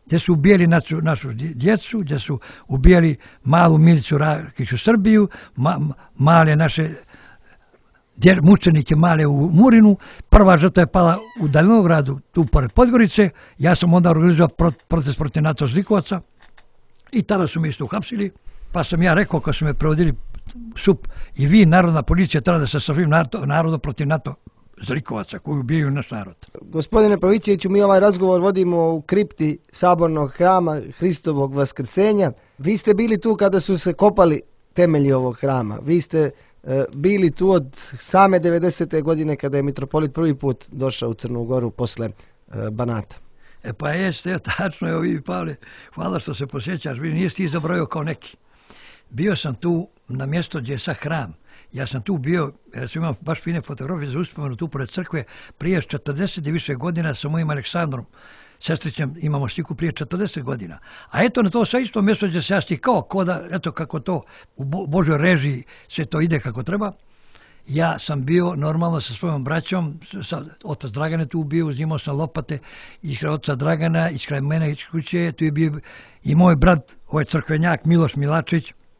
gdje su ubijali našu, našu djecu, gdje su ubijali malu Milicu Rakiću Srbiju, ma, male naše dje, mučenike male u Murinu. Prva žrtva je pala u Dalinogradu, tu pored Podgorice. Ja sam onda organizovao protest protiv NATO zlikovaca i tada su me isto uhapsili, pa sam ja rekao, kad su me prevodili sup, i vi, narodna policija, treba da se sa svim narodom protiv NATO zlikovaca koji ubijaju naš narod. Gospodine Pavićeviću, mi ovaj razgovor vodimo u kripti Sabornog hrama Hristovog Vaskrsenja. Vi ste bili tu kada su se kopali temelji ovog hrama. Vi ste e, bili tu od same devedesete godine kada je mitropolit prvi put došao u Crnu Goru posle e, Banata. E pa jeste, tačno je, vi Pavle, hvala što se posjećaš, vi nisi ti zabrojio kao neki. Bio sam tu na mjesto gdje je sad hram. Ja sam tu bio, jer sam imao baš fine fotografije za uspomenu tu pored crkve, prije četrdeset i više godina sa mojim Aleksandrom, sestrićem, imamo sliku prije četrdeset godina. A eto na to sve isto mjesto gdje se ja stikao, koda, eto kako to u Božoj režiji sve to ide kako treba. Ja sam bio normalno sa svojom braćom, sa, otac Dragan je tu bio, uzimao sam lopate iskraj oca Dragana, iskraj mene iz kuće, tu je bio i moj brat, ovaj crkvenjak Miloš Milačić.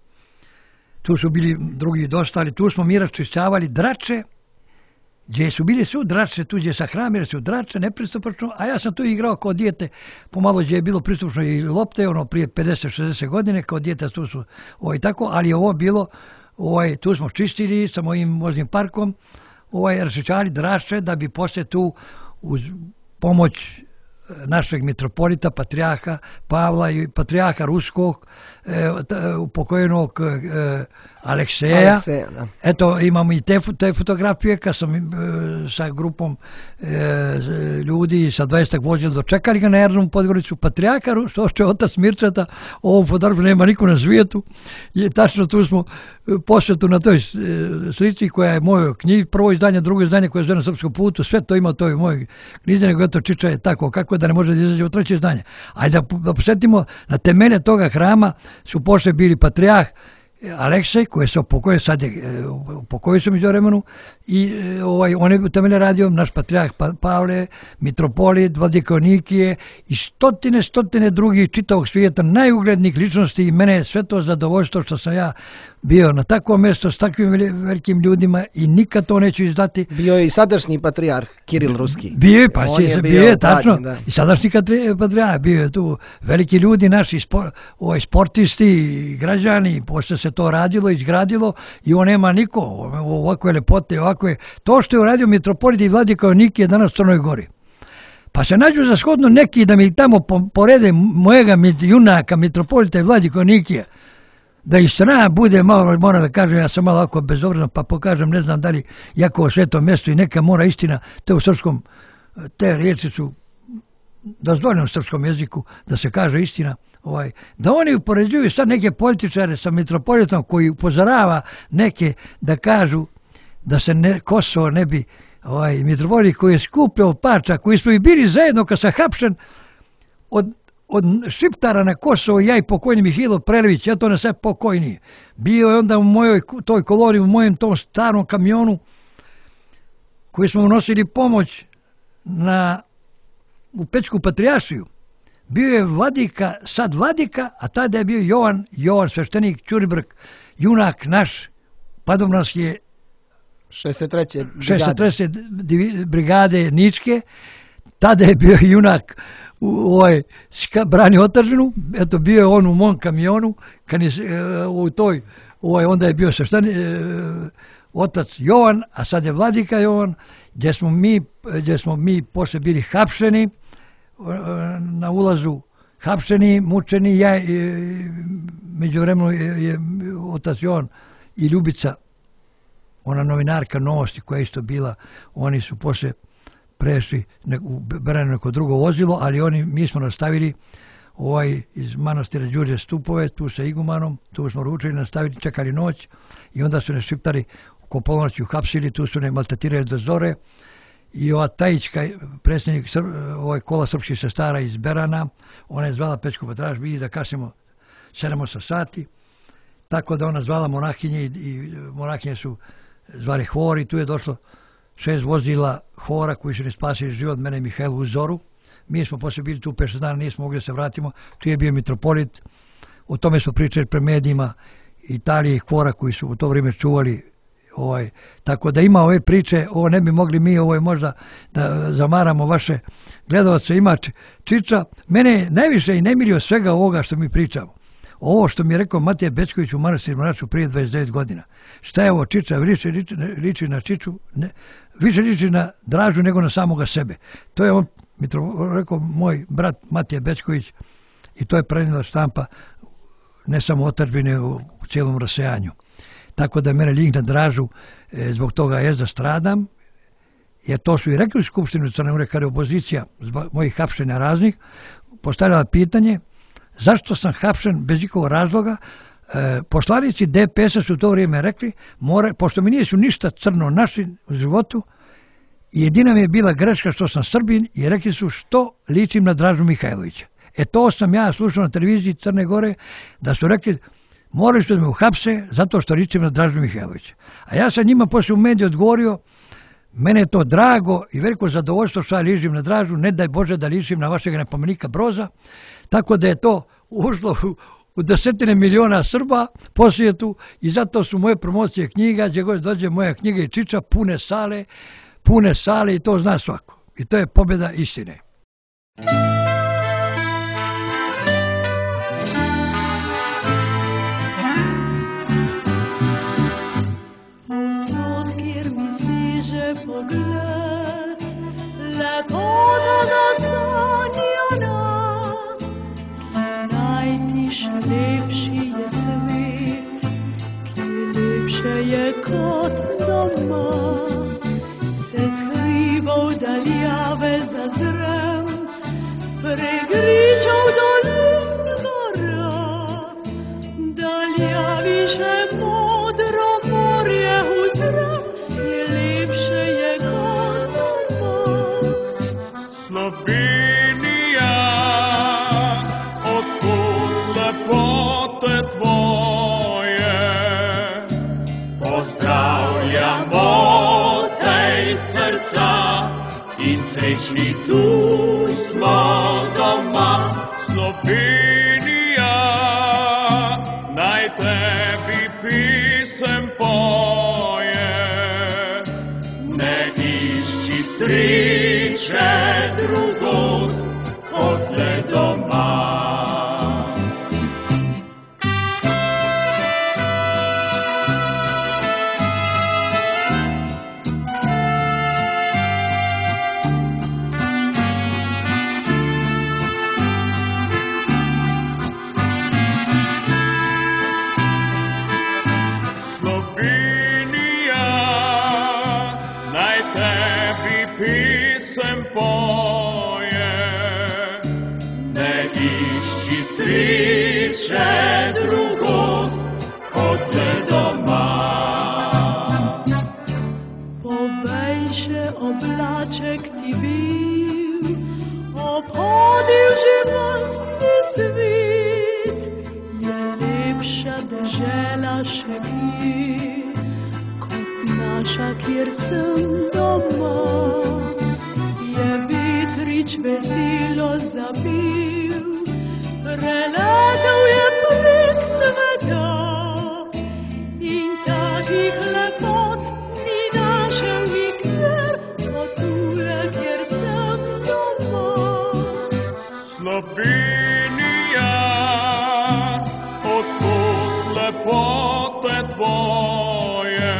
Tu su bili drugi dosta, ali tu smo mi raščišćavali drače, gdje su bili su drače, tu gdje sa hramira su drače, nepristupačno, a ja sam tu igrao kao dijete, pomalo gdje je bilo pristupačno i lopte, ono prije pedeset šezdeset godine, kao dijete tu su ovaj, tako, ali je ovo bilo, ovaj, tu smo čistili sa mojim voznim parkom, ovaj, raščišćavali drače da bi poslije tu uz pomoć našeg mitropolita, patrijarha Pavla i patrijarha Ruskog, e, upokojenog e, Alekseja. Alekseja, eto, imamo i te, te fotografije kad sam e, sa grupom e, ljudi sa dvadeset vozila dočekali ga na Aerodromu Podgoricu, patrijarha što je otac Mirčeta, ovom fotografiju nema niko na svijetu. I tačno tu smo posvetu na toj slici koja je mojoj knjigi, prvo izdanje, drugo izdanje koje je zove Na srpskom putu, sve to ima to i moj knjizi, nego eto Čiča je tako, kako da ne može da izađe u treće izdanje. Ajde da, da posjetimo, na temelje toga hrama su poslije bili patrijarh Aleksej, koji se upokojio, sad je upokojio se među vremenu, i ovaj, on je temelje radio, naš patrijarh Pavle, mitropolit, vladika Nikije i stotine, stotine drugih čitavog svijeta, najuglednijih ličnosti, i mene je sve to zadovoljstvo što sam ja bio na takvom mjestu s takvim velikim ljudima i nikad to neću izdati. Bio je i sadašnji patrijarh Kiril Ruski. Bio je, pa je, bio je, tačno, da. I sadašnji patrijarh, bio je tu veliki ljudi, naši spor, ovaj, sportisti, građani, poslije se to radilo, izgradilo i on nema niko, ovakve lepote, ovakve, to što je uradio mitropolit i vladika Nikije danas u Crnoj Gori. Pa se nađu za shodno neki da mi tamo porede mojega junaka, mitropolita i vladika Nikije, da i sram bude malo, moram da kažem, ja sam malo ovako bezobrazan, pa pokažem, ne znam da li jako sveto mjesto i neka mora istina, te u srpskom, te riječi su dozvoljene u srpskom jeziku, da se kaže istina, ovaj, da oni upoređuju sad neke političare sa mitropolitom koji upozorava neke da kažu da se ne, Kosovo ne bi, ovaj, mitropolit koji je skupljao parča, koji smo i bili zajedno kad sam hapšen od od Šiptara na Kosovo, ja i pokojni Mihajlo Prelević, ja to ne sve pokojniji. Bio je onda u mojoj toj koloni, u mojem tom starom kamionu koji smo unosili pomoć na, u Pećku patrijaršiju. Bio je vladika, sad vladika, a tada je bio Jovan, Jovan sveštenik Ćuribrk, junak naš, padobranski je šezdeset treće brigade. brigade Ničke, tada je bio junak u ovaj brani otržinu, eto bio je on u mom kamionu, kad je u toj, ovaj, onda je bio svešteni e, otac Jovan, a sad je vladika Jovan, gdje smo mi, gdje smo mi poslije bili hapšeni, e, na ulazu hapšeni, mučeni, ja, e, među vremenu je, je otac Jovan i Ljubica, ona novinarka Novosti koja je isto bila, oni su poslije prešli u Beranu neko drugo vozilo, ali oni, mi smo nastavili ovaj, iz manastira Đurđe Stupove, tu sa igumanom, tu smo ručili, nastavili, čekali noć i onda su ne Šiptari oko ponoći uhapsili, tu su ne maltretirali do zore i ova Tajićka, predsjednik ovaj, kola srpskih sestara iz Berana, ona je zvala Pećku patrijarh, vidi da kasnimo sedam osam sati, tako da ona zvala monahinje i, i monahinje su zvali hor i tu je došlo šest vozila hora koji su ne spasili život, mene i Mihajlu u zoru. mi smo poslije bili tu pet šest dana, nismo mogli da se vratimo, tu je bio mitropolit, o tome smo pričali pre medijima, Italije i Hvora koji su u to vrijeme čuvali. Ovaj, tako da ima ove priče, ovo ne bi mogli mi ovo je možda da zamaramo vaše gledalce, ima Čiča. Mene najviše i ne mirio svega ovoga što mi pričamo. Ovo što mi je rekao Matija Bećković u Manastiru Mraču prije dvadeset devet godina. Šta je ovo Čiča? Više liči na Čiču, ne, više liči na Dražu nego na samoga sebe. To je on, mi to rekao moj brat Matija Bećković i to je prenijela štampa ne samo otadžbine u cijelom rasejanju. Tako da mene link na Dražu, e, zbog toga je da stradam, jer to su i rekli u Skupštinu Crne Gore, kada je opozicija zbog mojih hapšenja raznih, postavljala pitanje zašto sam hapšen bez ikakvog razloga. E, poslanici D P S-a su u to vrijeme rekli, more, pošto mi nisu ništa crno našli u životu, jedina mi je bila greška što sam Srbin i rekli su što ličim na Dražu Mihajlovića. E to sam ja slušao na televiziji Crne Gore, da su rekli morali su da me uhapse zato što ličim na Dražu Mihajlovića. A ja sam njima poslije u mediju odgovorio, mene je to drago i veliko zadovoljstvo što ja ličim na Dražu, ne daj Bože da ličim na vašeg napomenika Broza, tako da je to ušlo u, u desetine miliona Srba po svijetu i zato su moje promocije knjiga, gdje god dođe moja knjiga i Čiča, pune sale, pune sale i to zna svako. I to je pobjeda istine. Lepši je svet, ki lepše je kot doma. Se skrival daljave zazrem, pregričal dolin gora. Daljavi še modro morje uzrem, ki lepše je kot doma. Slovenija, lepote tvoje, pozdravljamo tej srca in srečni tu smo doma. Slovenija, naj tebi pisem poje, ne išči sreče drugod kot le doma. Pisem poje, ne išči sreče drugod kot le doma. Povej še oblaček ti bil, obhodil živostni svet, je lepša dežela še kje, kot naša, kjer sem doma. Je vetrič veselo zapil, preletel je prek sveta in takih lepot ni našel nikjer, kot tule, kjer sem doma. Slovenija, odkud lepote tvoje,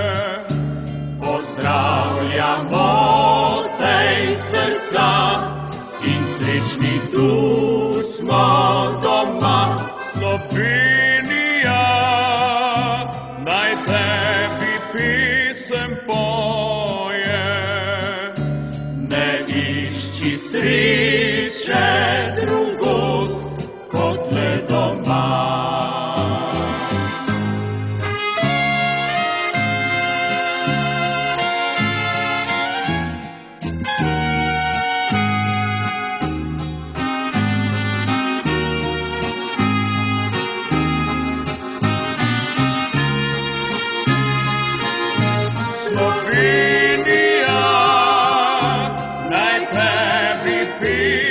pozdravljamo srca in srečni tu smo doma. Slovenija, naj tebi pisem poje, ne išči sreče drugod kot le doma. Slovenija, naj tebi pisem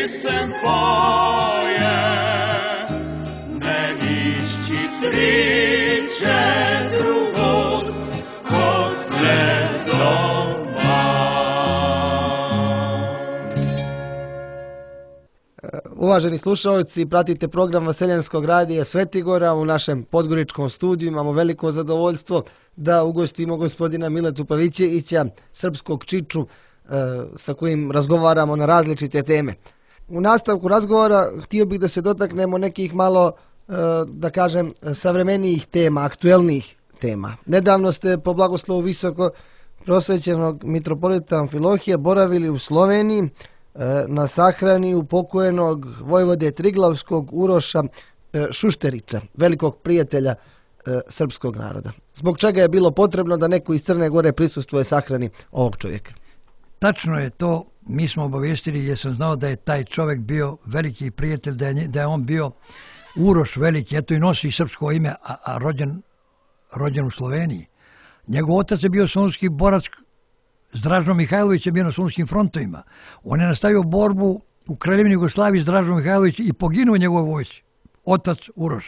Uvaženi slušalci, pratite program Vaseljenskog radija Svetigora. U našem podgoričkom studiju imamo veliko zadovoljstvo da ugostimo gospodina Miletu Pavićevića, srpskog čiču, sa kojim razgovaramo na različite teme. U nastavku razgovora htio bih da se dotaknemo nekih malo, da kažem, savremenijih tema, aktuelnijih tema. Nedavno ste po blagoslovu visoko prosvećenog mitropolita Amfilohija boravili u Sloveniji na sahrani upokojenog vojvode Triglavskog Uroša Šušterića, velikog prijatelja srpskog naroda. Zbog čega je bilo potrebno da neko iz Crne Gore prisustvuje sahrani ovog čovjeka? Tačno je to, mi smo obavijestili jer sam znao da je taj čovjek bio veliki prijatelj, da je, da je on bio Uroš veliki, eto i nosi srpsko ime, a, a rođen, rođen u Sloveniji. Njegov otac je bio solunski borac, Dražo Mihajlović je bio na solunskim frontovima. On je nastavio borbu u Kraljevini Jugoslaviji s Dražom Mihajlović i poginuo u njegovoj vojsci, otac Uroša.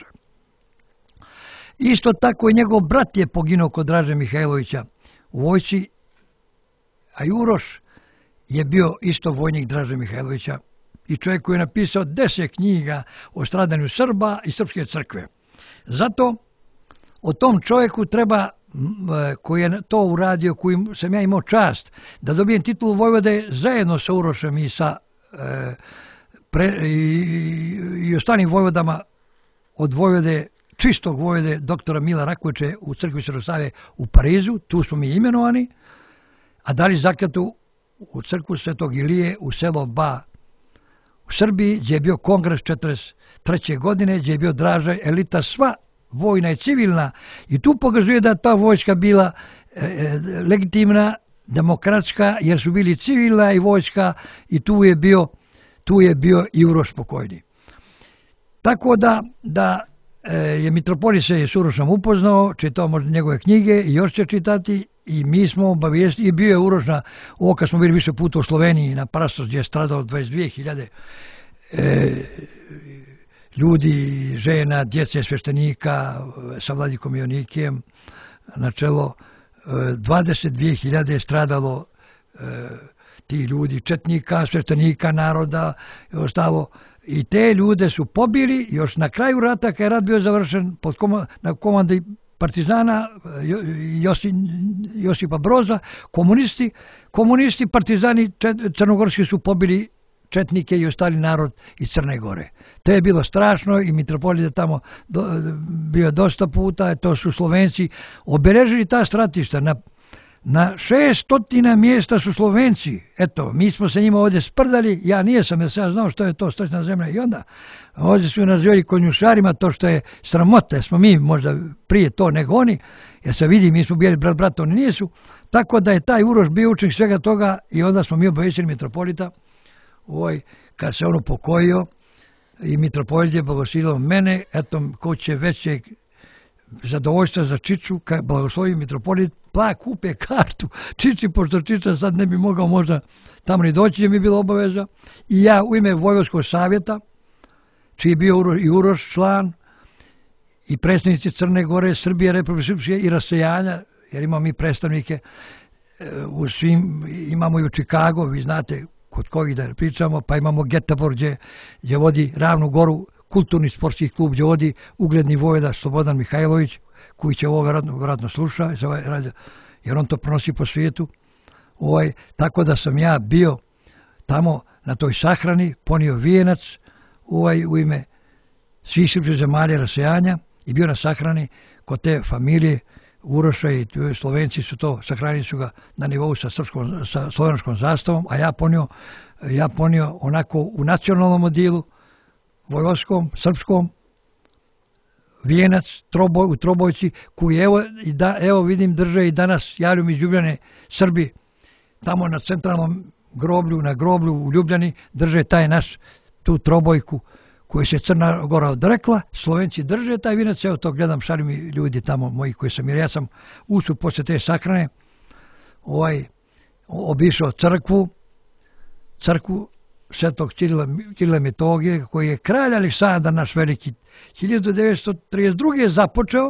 Isto tako i njegov brat je poginuo kod Draže Mihajlovića u vojsci, a Uroš je bio isto vojnik Draže Mihajlovića i čovjek koji je napisao deset knjiga o stradanju Srba i Srpske crkve. Zato o tom čovjeku treba, koji je to uradio, koji sam ja imao čast da dobijem titulu vojvode zajedno sa Urošem i sa e, pre, i, i ostalim vojvodama od vojvode, čistog vojvode doktora Mila Rakovića u crkvi Svetosave u Parizu, tu smo mi imenovani, a dali zakljatu u crkvu Svetog Ilije u selo Ba u Srbiji, gdje je bio kongres četrdeset treće godine, gdje je bio Draža, elita sva vojna i civilna, i tu pokazuje da ta vojska bila e, legitimna, demokratska, jer su bili civilna i vojska, i tu je bio, tu je bio i Uroš pokojni. Tako da, da e, je mitropolit se s Urošom upoznao, čitao možda njegove knjige i još će čitati, i mi smo obavijestili, i bio je Uroš na, ovo kad smo bili više puta u Sloveniji, na Parastos, gdje je stradalo dvadeset dvije hiljade e, ljudi, žena, djece, sveštenika sa vladikom Ionikijem na čelo. dvadeset dvije hiljade je stradalo e, ti ljudi, četnika, sveštenika, naroda i ostalo. I te ljude su pobili još na kraju rata, kad je rat bio završen pod koma, na komandi partizana Josi, Josipa Broza, komunisti, komunisti, partizani crnogorski su pobili četnike i ostali narod iz Crne Gore. To je bilo strašno i mitropolit je tamo do, bio dosta puta, to su Slovenci obeležili ta stratišta. Na, na šeststotina mjesta su Slovenci, eto, mi smo se njima ovdje sprdali, ja nijesam, jer sam ja znao što je to strašna zemlja, i onda ovdje su nazivali konjušarima, to što je sramota, jer smo mi možda prije to nego oni, jer se vidi, mi smo bili brat brat, oni nijesu, tako da je taj Uroš bio učenik svega toga, i onda smo mi obavijestili mitropolita, ovaj, kad se ono pokojio, i mitropolit je blagoslovio mene, eto, ko će većeg zadovoljstva za Čiču, kad blagoslovi mitropolit, pla kupe kartu Čiči, pošto Čiča sad ne bi mogao možda tamo ni doći, je mi bila obaveza, i ja u ime Vojvodskog savjeta, čiji je bio Uroš, i Uroš član, i predstavnici Crne Gore, Srbije, Republike Srpske i rasejanja, jer imamo mi predstavnike u svim, imamo i u Čikagu, vi znate kod kojih da pričamo, pa imamo Getabor gdje, gdje vodi Ravnu Goru, kulturni sportski klub, gdje vodi ugledni vojvoda Slobodan Mihajlović, koji će ovo vjerojatno, vjerojatno sluša, jer on to pronosi po svijetu. Ovaj, tako da sam ja bio tamo na toj sahrani, ponio vijenac ovaj, u ime svih srpskih zemalja rasejanja, i bio na sahrani kod te familije Uroša, i Slovenci su to, sahranili su ga na nivou sa, srpskom, sa slovenačkom zastavom, a ja ponio, ja ponio onako u nacionalnom odilu, vojvodskom, srpskom, vijenac troboj, u Trobojci, koji evo, i da, evo vidim drže i danas, javljaju mi iz Ljubljane Srbi, tamo na centralnom groblju, na groblju u Ljubljani, drže taj naš, tu trobojku, koju se Crna Gora odrekla, Slovenci drže taj vijenac, evo to gledam, šalju mi ljudi tamo moji koji sam, jer ja sam ušao posle te sahrane, ovaj, obišao crkvu, crkvu Svetog Cirila, Cirila Metodija, koji je kralj Aleksandar naš veliki hiljadu devetsto trideset druge započeo.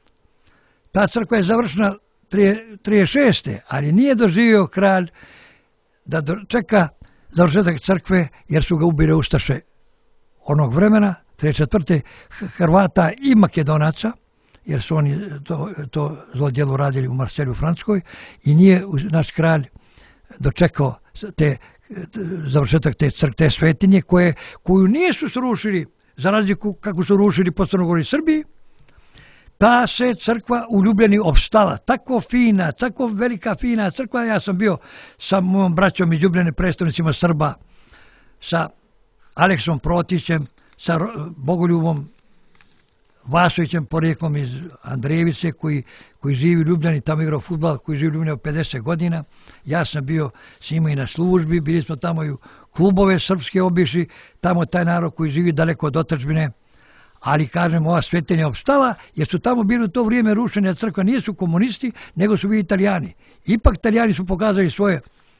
Ta crkva je završena trideset šeste ali nije doživio kralj da čeka završetak crkve, jer su ga ubile ustaše onog vremena, trideset četvrte Hrvata i Makedonaca, jer su oni to, to zlo djelo radili u Marselju u Francuskoj, i nije naš kralj dočekao te, završetak te, te svetinje koje, koju nisu srušili, za razliku kako su rušili po Crnogori Srbiji. Ta se crkva u Ljubljani opstala, tako fina, tako velika fina crkva. Ja sam bio sa mojom braćom iz Ljubljane, predstavnicima Srba, sa Aleksom Protićem, sa Bogoljubom Vasovićem, porijeklom iz Andrejevice, koji, koji živi u Ljubljani, tamo igrao fudbal, koji živi u Ljubljani od pedeset godina. Ja sam bio s njima i na službi, bili smo tamo i u klubove srpske obišli, tamo taj narod koji živi daleko od otadžbine. Ali, kažem, ova svetinja opstala, jer su tamo bili u to vrijeme rušenja crkva, nisu komunisti, nego su bili Italijani. Ipak Italijani su pokazali svoje,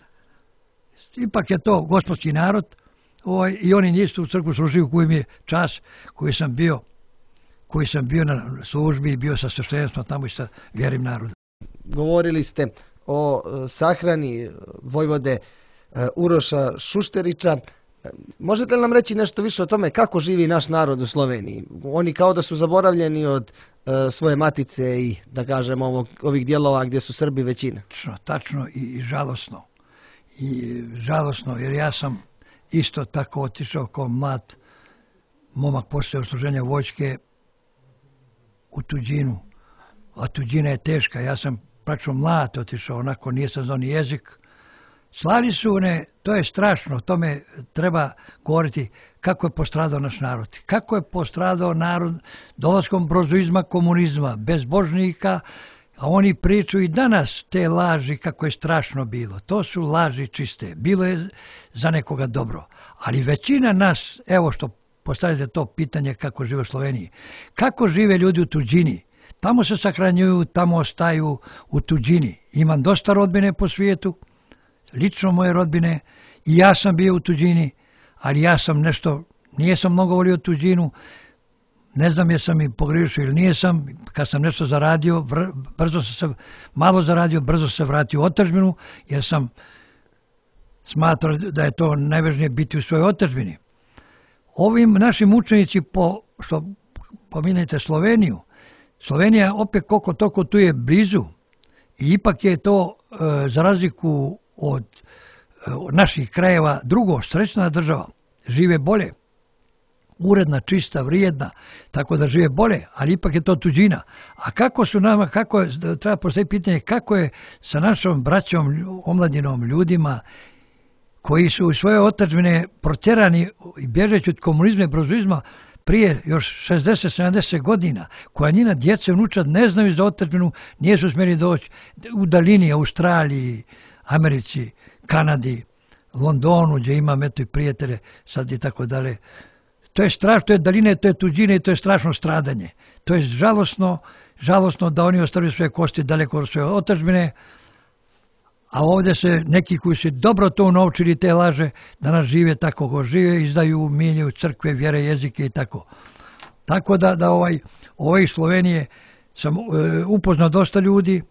ipak je to gospodski narod, ovaj, i oni nisu u crkvu srušili, u kojem je čas koji sam bio, koji sam bio na službi i bio sa sveštenstvom tamo i sa vjerim narodom. Govorili ste o sahrani vojvode Uroša Šušterića. Možete li nam reći nešto više o tome kako živi naš narod u Sloveniji? Oni kao da su zaboravljeni od uh, svoje matice i, da kažem, ovog, ovih dijelova gdje su Srbi većina. Tačno, tačno i, i žalosno. I žalosno, jer ja sam isto tako otišao kao mlad momak poslije odsluženja vojske u tuđinu. A tuđina je teška. Ja sam praktično mlad otišao, onako nisam znao ni jezik. Slali su one, to je strašno, tome treba govoriti kako je postradao naš narod. Kako je postradao narod dolaskom brozoizma, komunizma, bezbožnika, a oni pričaju i danas te laži kako je strašno bilo. To su laži čiste. Bilo je za nekoga dobro. Ali većina nas, evo što postavite to pitanje kako žive u Sloveniji. Kako žive ljudi u tuđini? Tamo se sahranjuju, tamo ostaju u tuđini. Imam dosta rodbine po svijetu, lično moje rodbine, i ja sam bio u tuđini, ali ja sam nešto, nije sam mnogo volio tuđinu, ne znam jesam i pogriješio ili nije sam, kad sam nešto zaradio, brzo sam se, malo zaradio, brzo se vratio u otadžbinu, jer sam smatrao da je to najvažnije biti u svojoj otadžbini. Ovim našim učenici, po, što pominjate Sloveniju, Slovenija opet koliko toliko tu je blizu, i ipak je to e, za razliku od e, naših krajeva drugo, srećna država, žive bolje, uredna, čista, vrijedna, tako da žive bolje, ali ipak je to tuđina. A kako su nama, kako je, treba postaviti pitanje, kako je sa našom braćom, omladinom, ljudima koji su u svoje otadžbine protjerani i bježeći od komunizma i brozoizma prije još šezdeset sedamdeset godina, koja njena djeca unučad ne znaju za otadžbinu, nisu smjeli doći u dalini, Australiji, Americi, Kanadi, Londonu, gdje imam eto i prijatelje, sad i tako dalje. To je strašno, to je daline, to je tuđine i to je strašno stradanje. To je žalosno, žalosno da oni ostavljaju svoje kosti daleko od svoje otadžbine, a ovdje se neki koji su dobro to naučili te laže, danas žive tako ko žive, izdaju, mijenjaju crkve, vjere, jezike i tako. Tako da, da ovaj, ove Slovenije sam e, upoznao dosta ljudi,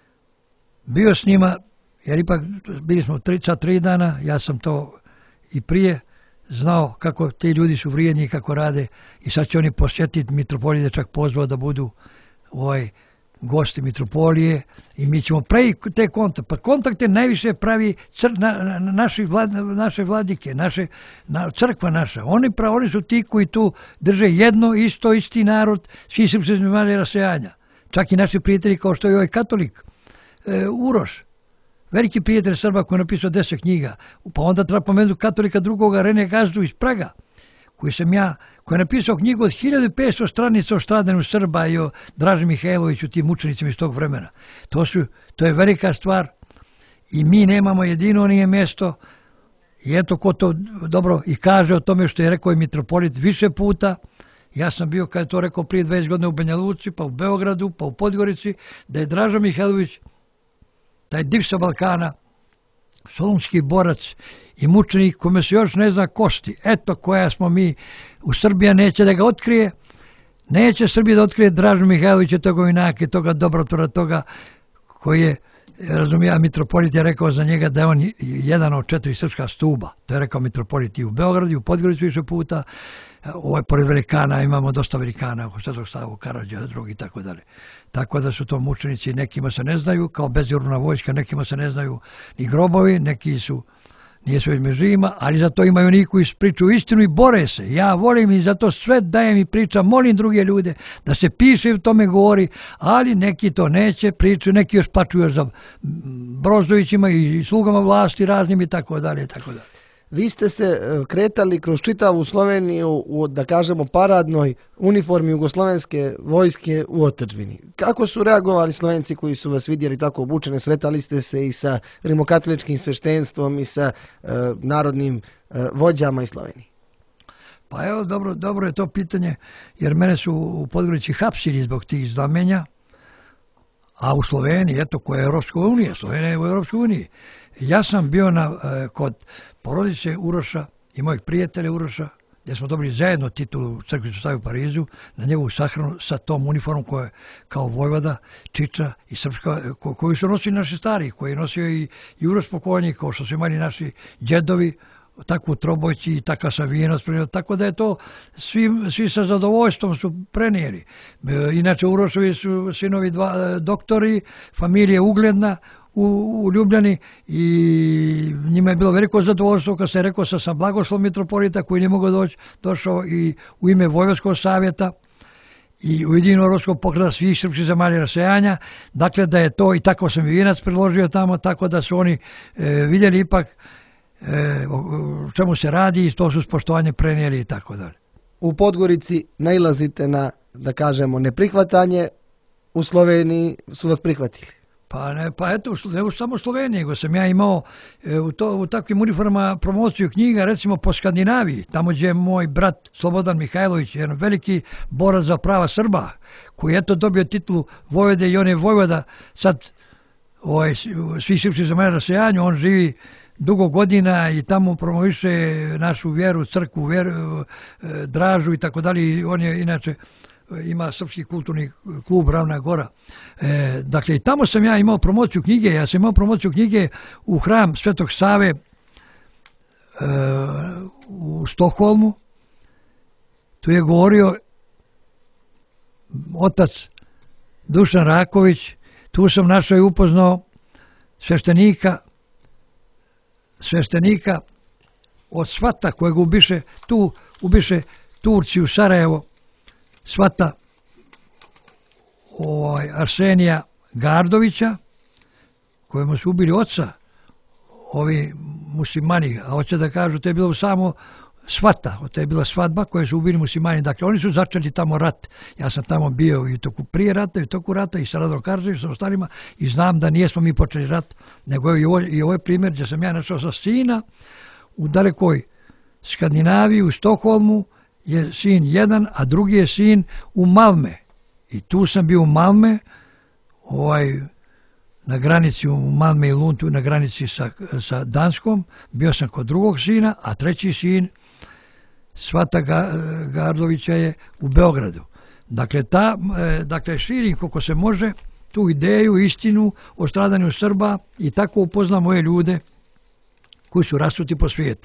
bio s njima, jer ipak bili smo tri, tri dana, ja sam to i prije znao kako ti ljudi su vrijedni i kako rade, i sad će oni posjetiti, mitropolije je čak pozvao da budu ovaj, gosti mitropolije, i mi ćemo pravi te kontakte. Pa kontakte najviše pravi cr, na, na, naši vlad, naše vladike, naše, na, crkva naša. Oni, pravi, oni su ti koji tu drže jedno, isto, isti narod, svi su se imali rasejanja. Čak i naši prijatelji kao što je ovaj katolik, e, Uroš, veliki prijatelj Srba koji je napisao deset knjiga. Pa onda treba pomenuti katolika drugoga, Rene Gazdu iz Praga, koji sam ja, koji je napisao knjigu od hiljadu petsto stranica o stradanju Srba i o Draži Mihajloviću, tim učenicima iz tog vremena. To, su, to je velika stvar, i mi nemamo jedino nije mjesto, i eto ko to dobro i kaže o tome što je rekao i mitropolit više puta. Ja sam bio, kada je to rekao prije dvadeset godina, u Banja Luci, pa u Beogradu, pa u Podgorici, da je Draža Mihajlović, taj div sa Balkana, solunski borac i mučenik kome se još ne zna kosti, eto koja smo mi, u Srbija neće da ga otkrije, neće Srbija da otkrije Dražu Mihajlovića, toga junaka, toga dobrotvora, toga koji je razumija, mitropolit je rekao za njega da je on jedan od četiri srpska stuba. To je rekao mitropolit i u Beogradu, i u Podgorici više puta. Ovaj, pored velikana imamo dosta velikana, oko Svetog Savu, Karadža, drugi i tako dalje. Tako da su to mučenici, nekima se ne znaju, kao bezjurna vojska, nekima se ne znaju ni grobovi, neki su, nije su između živima, ali zato imaju oni koji pričaju istinu i bore se. Ja volim i zato sve dajem i pričam, molim druge ljude da se piše i o tome govori, ali neki to neće, pričaju, neki još plačuju za Brozovićima i slugama vlasti raznim i tako dalje i tako dalje. Vi ste se kretali kroz čitavu Sloveniju u, da kažemo, paradnoj uniformi jugoslovenske vojske u otadžbini. Kako su reagovali Slovenci koji su vas vidjeli tako obučene? Sretali ste se i sa rimokatoličkim sveštenstvom i sa e, narodnim e, vođama iz Slovenije? Pa evo, dobro, dobro je to pitanje, jer mene su u Podgorici hapsili zbog tih znamenja, a u Sloveniji, eto, koja je Europska unija, Slovenija je u Europskoj uniji. Ja sam bio na, e, kod porodice Uroša i mojih prijatelja Uroša, gdje smo dobili zajedno titulu u crkvi Svetog Save u Parizu, na njegovu sahranu sa tom uniformom koja je kao vojvoda, čiča i srpska, ko, koju su nosili naši stari, koji je nosio i, i Uroš pokojnik, kao što su imali naši džedovi, takvu trobojci i takav savijenost, tako da je to svi, svi sa zadovoljstvom su prenijeli. Inače, Urošovi su sinovi dva doktori, familija ugledna u, u Ljubljani i njima je bilo veliko zadovoljstvo kad se rekao sa sam blagoslov mitropolita koji nije mogao doći, došao i u ime Vojvodskog savjeta i Ujedinjenog europskog pokreta svih srpskih zemalja rasejanja, dakle da je to, i tako sam i vijenac priložio tamo, tako da su oni e, vidjeli ipak E, o čemu se radi i to su s poštovanjem prenijeli i tako dalje. U Podgorici nailazite na, da kažemo, neprihvatanje, u Sloveniji su vas prihvatili? Pa ne, pa eto, ne u samo Sloveniji, nego sam ja imao e, u, to, u takvim uniformama promociju knjiga, recimo po Skandinaviji, tamo gdje je moj brat Slobodan Mihajlović, jedan veliki borac za prava Srba, koji je eto dobio titulu vojvode i on je vojvoda sad ovaj, svi srpski zemalja rasejanju, on živi dugo godina i tamo promoviše našu vjeru, crkvu, vjeru, Dražu i tako dalje. On je inače ima srpski kulturni klub Ravna Gora. E, dakle, i tamo sam ja imao promociju knjige. Ja sam imao promociju knjige u hram Svetog Save e, u Stokholmu. Tu je govorio otac Dušan Raković. Tu sam našao i upoznao sveštenika sveštenika od svata kojeg ubiše, tu ubiše Turci u Sarajevo, svata ovaj, Arsenija Gardovića, kojemu su ubili oca, ovi muslimani, a hoće da kažu, to je bilo samo svata, to je bila svadba koje su ubili muslimani. Dakle, oni su začeli tamo rat. Ja sam tamo bio i toku prije rata, i toku rata, i sa Radom Karadžićem, sa ostalima, i znam da nijesmo mi počeli rat, nego i ovo, i ovo je primjer gdje sam ja našao sa sina u dalekoj Skandinaviji, u Stokholmu, je sin jedan, a drugi je sin u Malme. I tu sam bio u Malme, ovaj, na granici u Malme i Lundu, na granici sa, sa Danskom, bio sam kod drugog sina, a treći sin Svata Gardovića je u Beogradu. Dakle, ta, dakle, širim koliko se može tu ideju, istinu o stradanju Srba i tako upoznam moje ljude koji su rasuti po svijetu.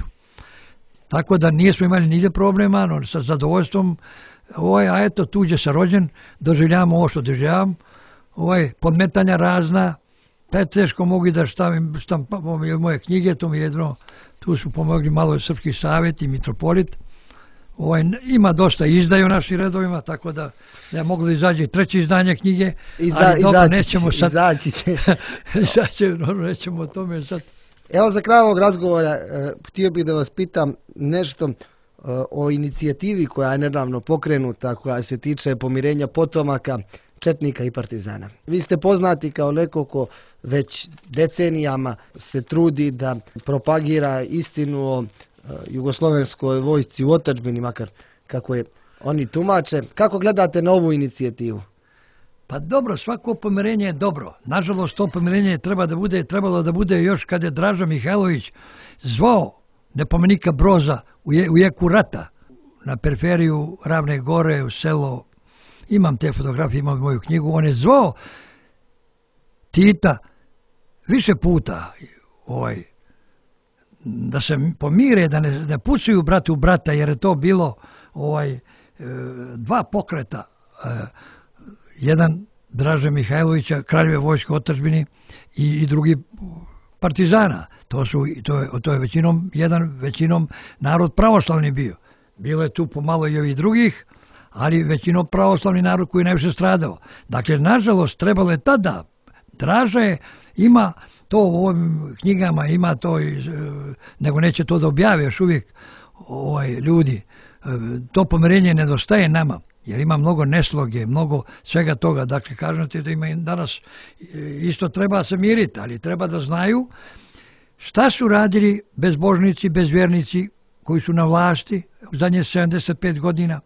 Tako da nismo imali nigdje problema, no, sa zadovoljstvom, ovaj, a eto, tu gdje sam rođen, doživljavamo ovo što doživljavam, ovaj, podmetanja razna, pa je teško mogu da stavim, štampam moje knjige, to mi je jedno, tu su pomogli malo Srpski savjet i mitropolit. Ovaj, ima dosta izdaju u našim redovima, tako da ja mogu da izađe i treće izdanje knjige, Izda, ali dobro, izaći, nećemo sad, izaći će. izaći, no, nećemo o tome sad. Evo, za kraj ovog razgovora eh, htio bih da vas pitam nešto eh, o inicijativi koja je nedavno pokrenuta, koja se tiče pomirenja potomaka četnika i partizana. Vi ste poznati kao neko ko već decenijama se trudi da propagira istinu o uh, jugoslovenskoj vojsci u otadžbini, makar kako je oni tumače. Kako gledate na ovu inicijativu? Pa dobro, svako pomirenje je dobro. Nažalost, to pomirenje treba da bude, trebalo da bude još kad je Draža Mihajlović zvao nepomenika Broza u, je, u jeku rata na periferiju Ravne Gore, u selo. Imam te fotografije, imam moju knjigu. On je zvao Tita više puta ovaj, da se pomire, da ne, ne pucaju brat u brata, jer je to bilo ovaj, dva pokreta. Jedan Draže Mihajlovića, Kraljeve vojske otadžbini i, i drugi partizana. To, su, to, je, to je većinom, jedan većinom narod pravoslavni bio. Bilo je tu pomalo i ovih drugih, ali većinom pravoslavni narod koji je najviše stradao. Dakle, nažalost, trebalo je tada. Draže ima to u ovim knjigama, ima to, iz, nego neće to da objave još uvijek ovaj, ljudi. To pomirenje nedostaje nama, jer ima mnogo nesloge, mnogo svega toga. Dakle, kažem ti da ima danas isto treba se miriti, ali treba da znaju šta su radili bezbožnici, bezvjernici koji su na vlasti u zadnje sedamdeset pet godina.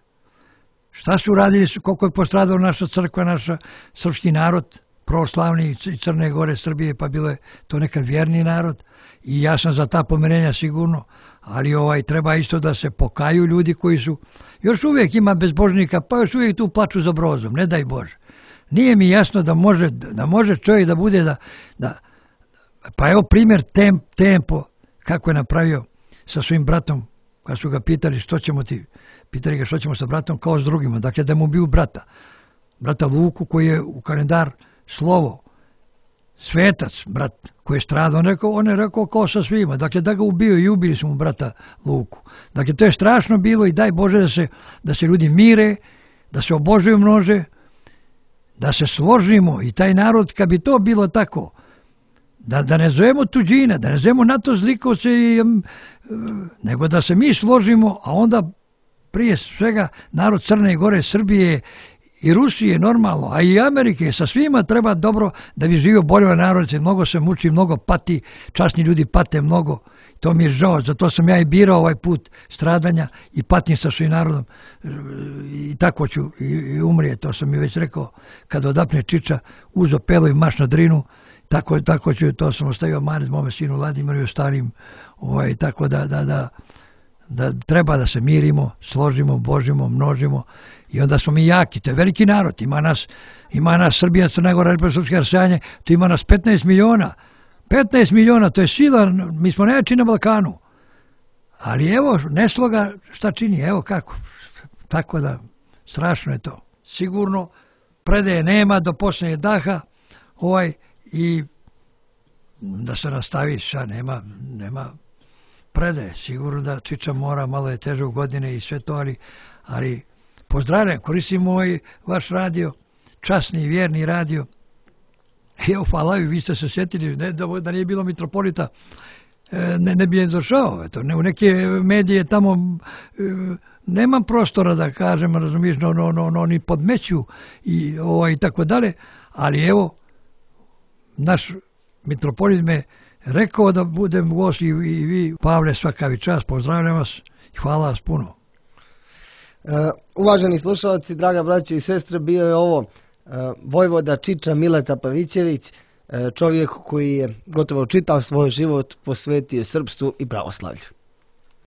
Šta su radili, koliko je postradala naša crkva, naša srpski narod, pravoslavni i Crne Gore, Srbije, pa bilo je to nekad vjerni narod. I ja sam za ta pomirenja sigurno, ali ovaj treba isto da se pokaju ljudi koji su, još uvijek ima bezbožnika, pa još uvijek tu plaču za brozom, ne daj Bože. Nije mi jasno da može, da može čovjek da bude da, da pa evo primjer tem, Tempo, kako je napravio sa svojim bratom, kad su ga pitali što ćemo ti, pitali ga što ćemo sa bratom kao s drugima, dakle da mu ubiju brata, brata Luku koji je u kalendar slovo, svetac, brat, koji je stradao, on, rekao, on je rekao kao sa svima, dakle da ga ubio i ubili smo brata Luku. Dakle, to je strašno bilo i daj Bože da se, da se ljudi mire, da se obožuju množe, da se složimo i taj narod, kad bi to bilo tako, da, da ne zovemo tuđine, da ne zovemo NATO zlikovce, i, nego da se mi složimo, a onda prije svega narod Crne Gore, Srbije i Rusije normalno, a i Amerike, sa svima treba dobro da bi živio bolje narod, mnogo se muči, mnogo pati, časni ljudi pate mnogo, to mi je žao, zato sam ja i birao ovaj put stradanja i patim sa svojim narodom i tako ću i, i umrije, to sam mi već rekao, kad odapne čiča, uzo pelo i maš na drinu, tako, tako ću, to sam ostavio manet mome sinu Vladimiru i ostalim, ovaj, tako da, da, da, da treba da se mirimo, složimo, božimo, množimo. I onda smo mi jaki, to je veliki narod, ima nas, ima nas Srbija, Crna Gora, Republika Srpska, Arsijanje, to ima nas petnaest miliona. petnaest miliona, to je sila, mi smo najjači na Balkanu. Ali evo, nesloga šta čini, evo kako. Tako da, strašno je to. Sigurno, predaje nema do posljednjeg daha, ovaj, i da se nastavi šta, nema, nema predaje. Sigurno da Čiča mora, malo je teže u godine i sve to, ali, ali pozdravljam, koristim ovaj vaš radio, časni i vjerni radio. Evo, hvala vi ste se sjetili, ne, da, da nije bilo mitropolita, ne, ne bi je došao. Eto, ne, u neke medije tamo e, nemam prostora da kažem, razumiješ, no, no, no, no, ni podmeću i, ovaj, i tako dalje, ali evo, naš mitropolit me rekao da budem gost i, i vi, Pavle, svakavi čas, pozdravljam vas i hvala vas puno. Uh, uvaženi slušalci, draga braće i sestre, bio je ovo uh, vojvoda Čiča Mileta Pavićević, uh, čovjek koji je gotovo čitav svoj život posvetio srpstvu i pravoslavlju.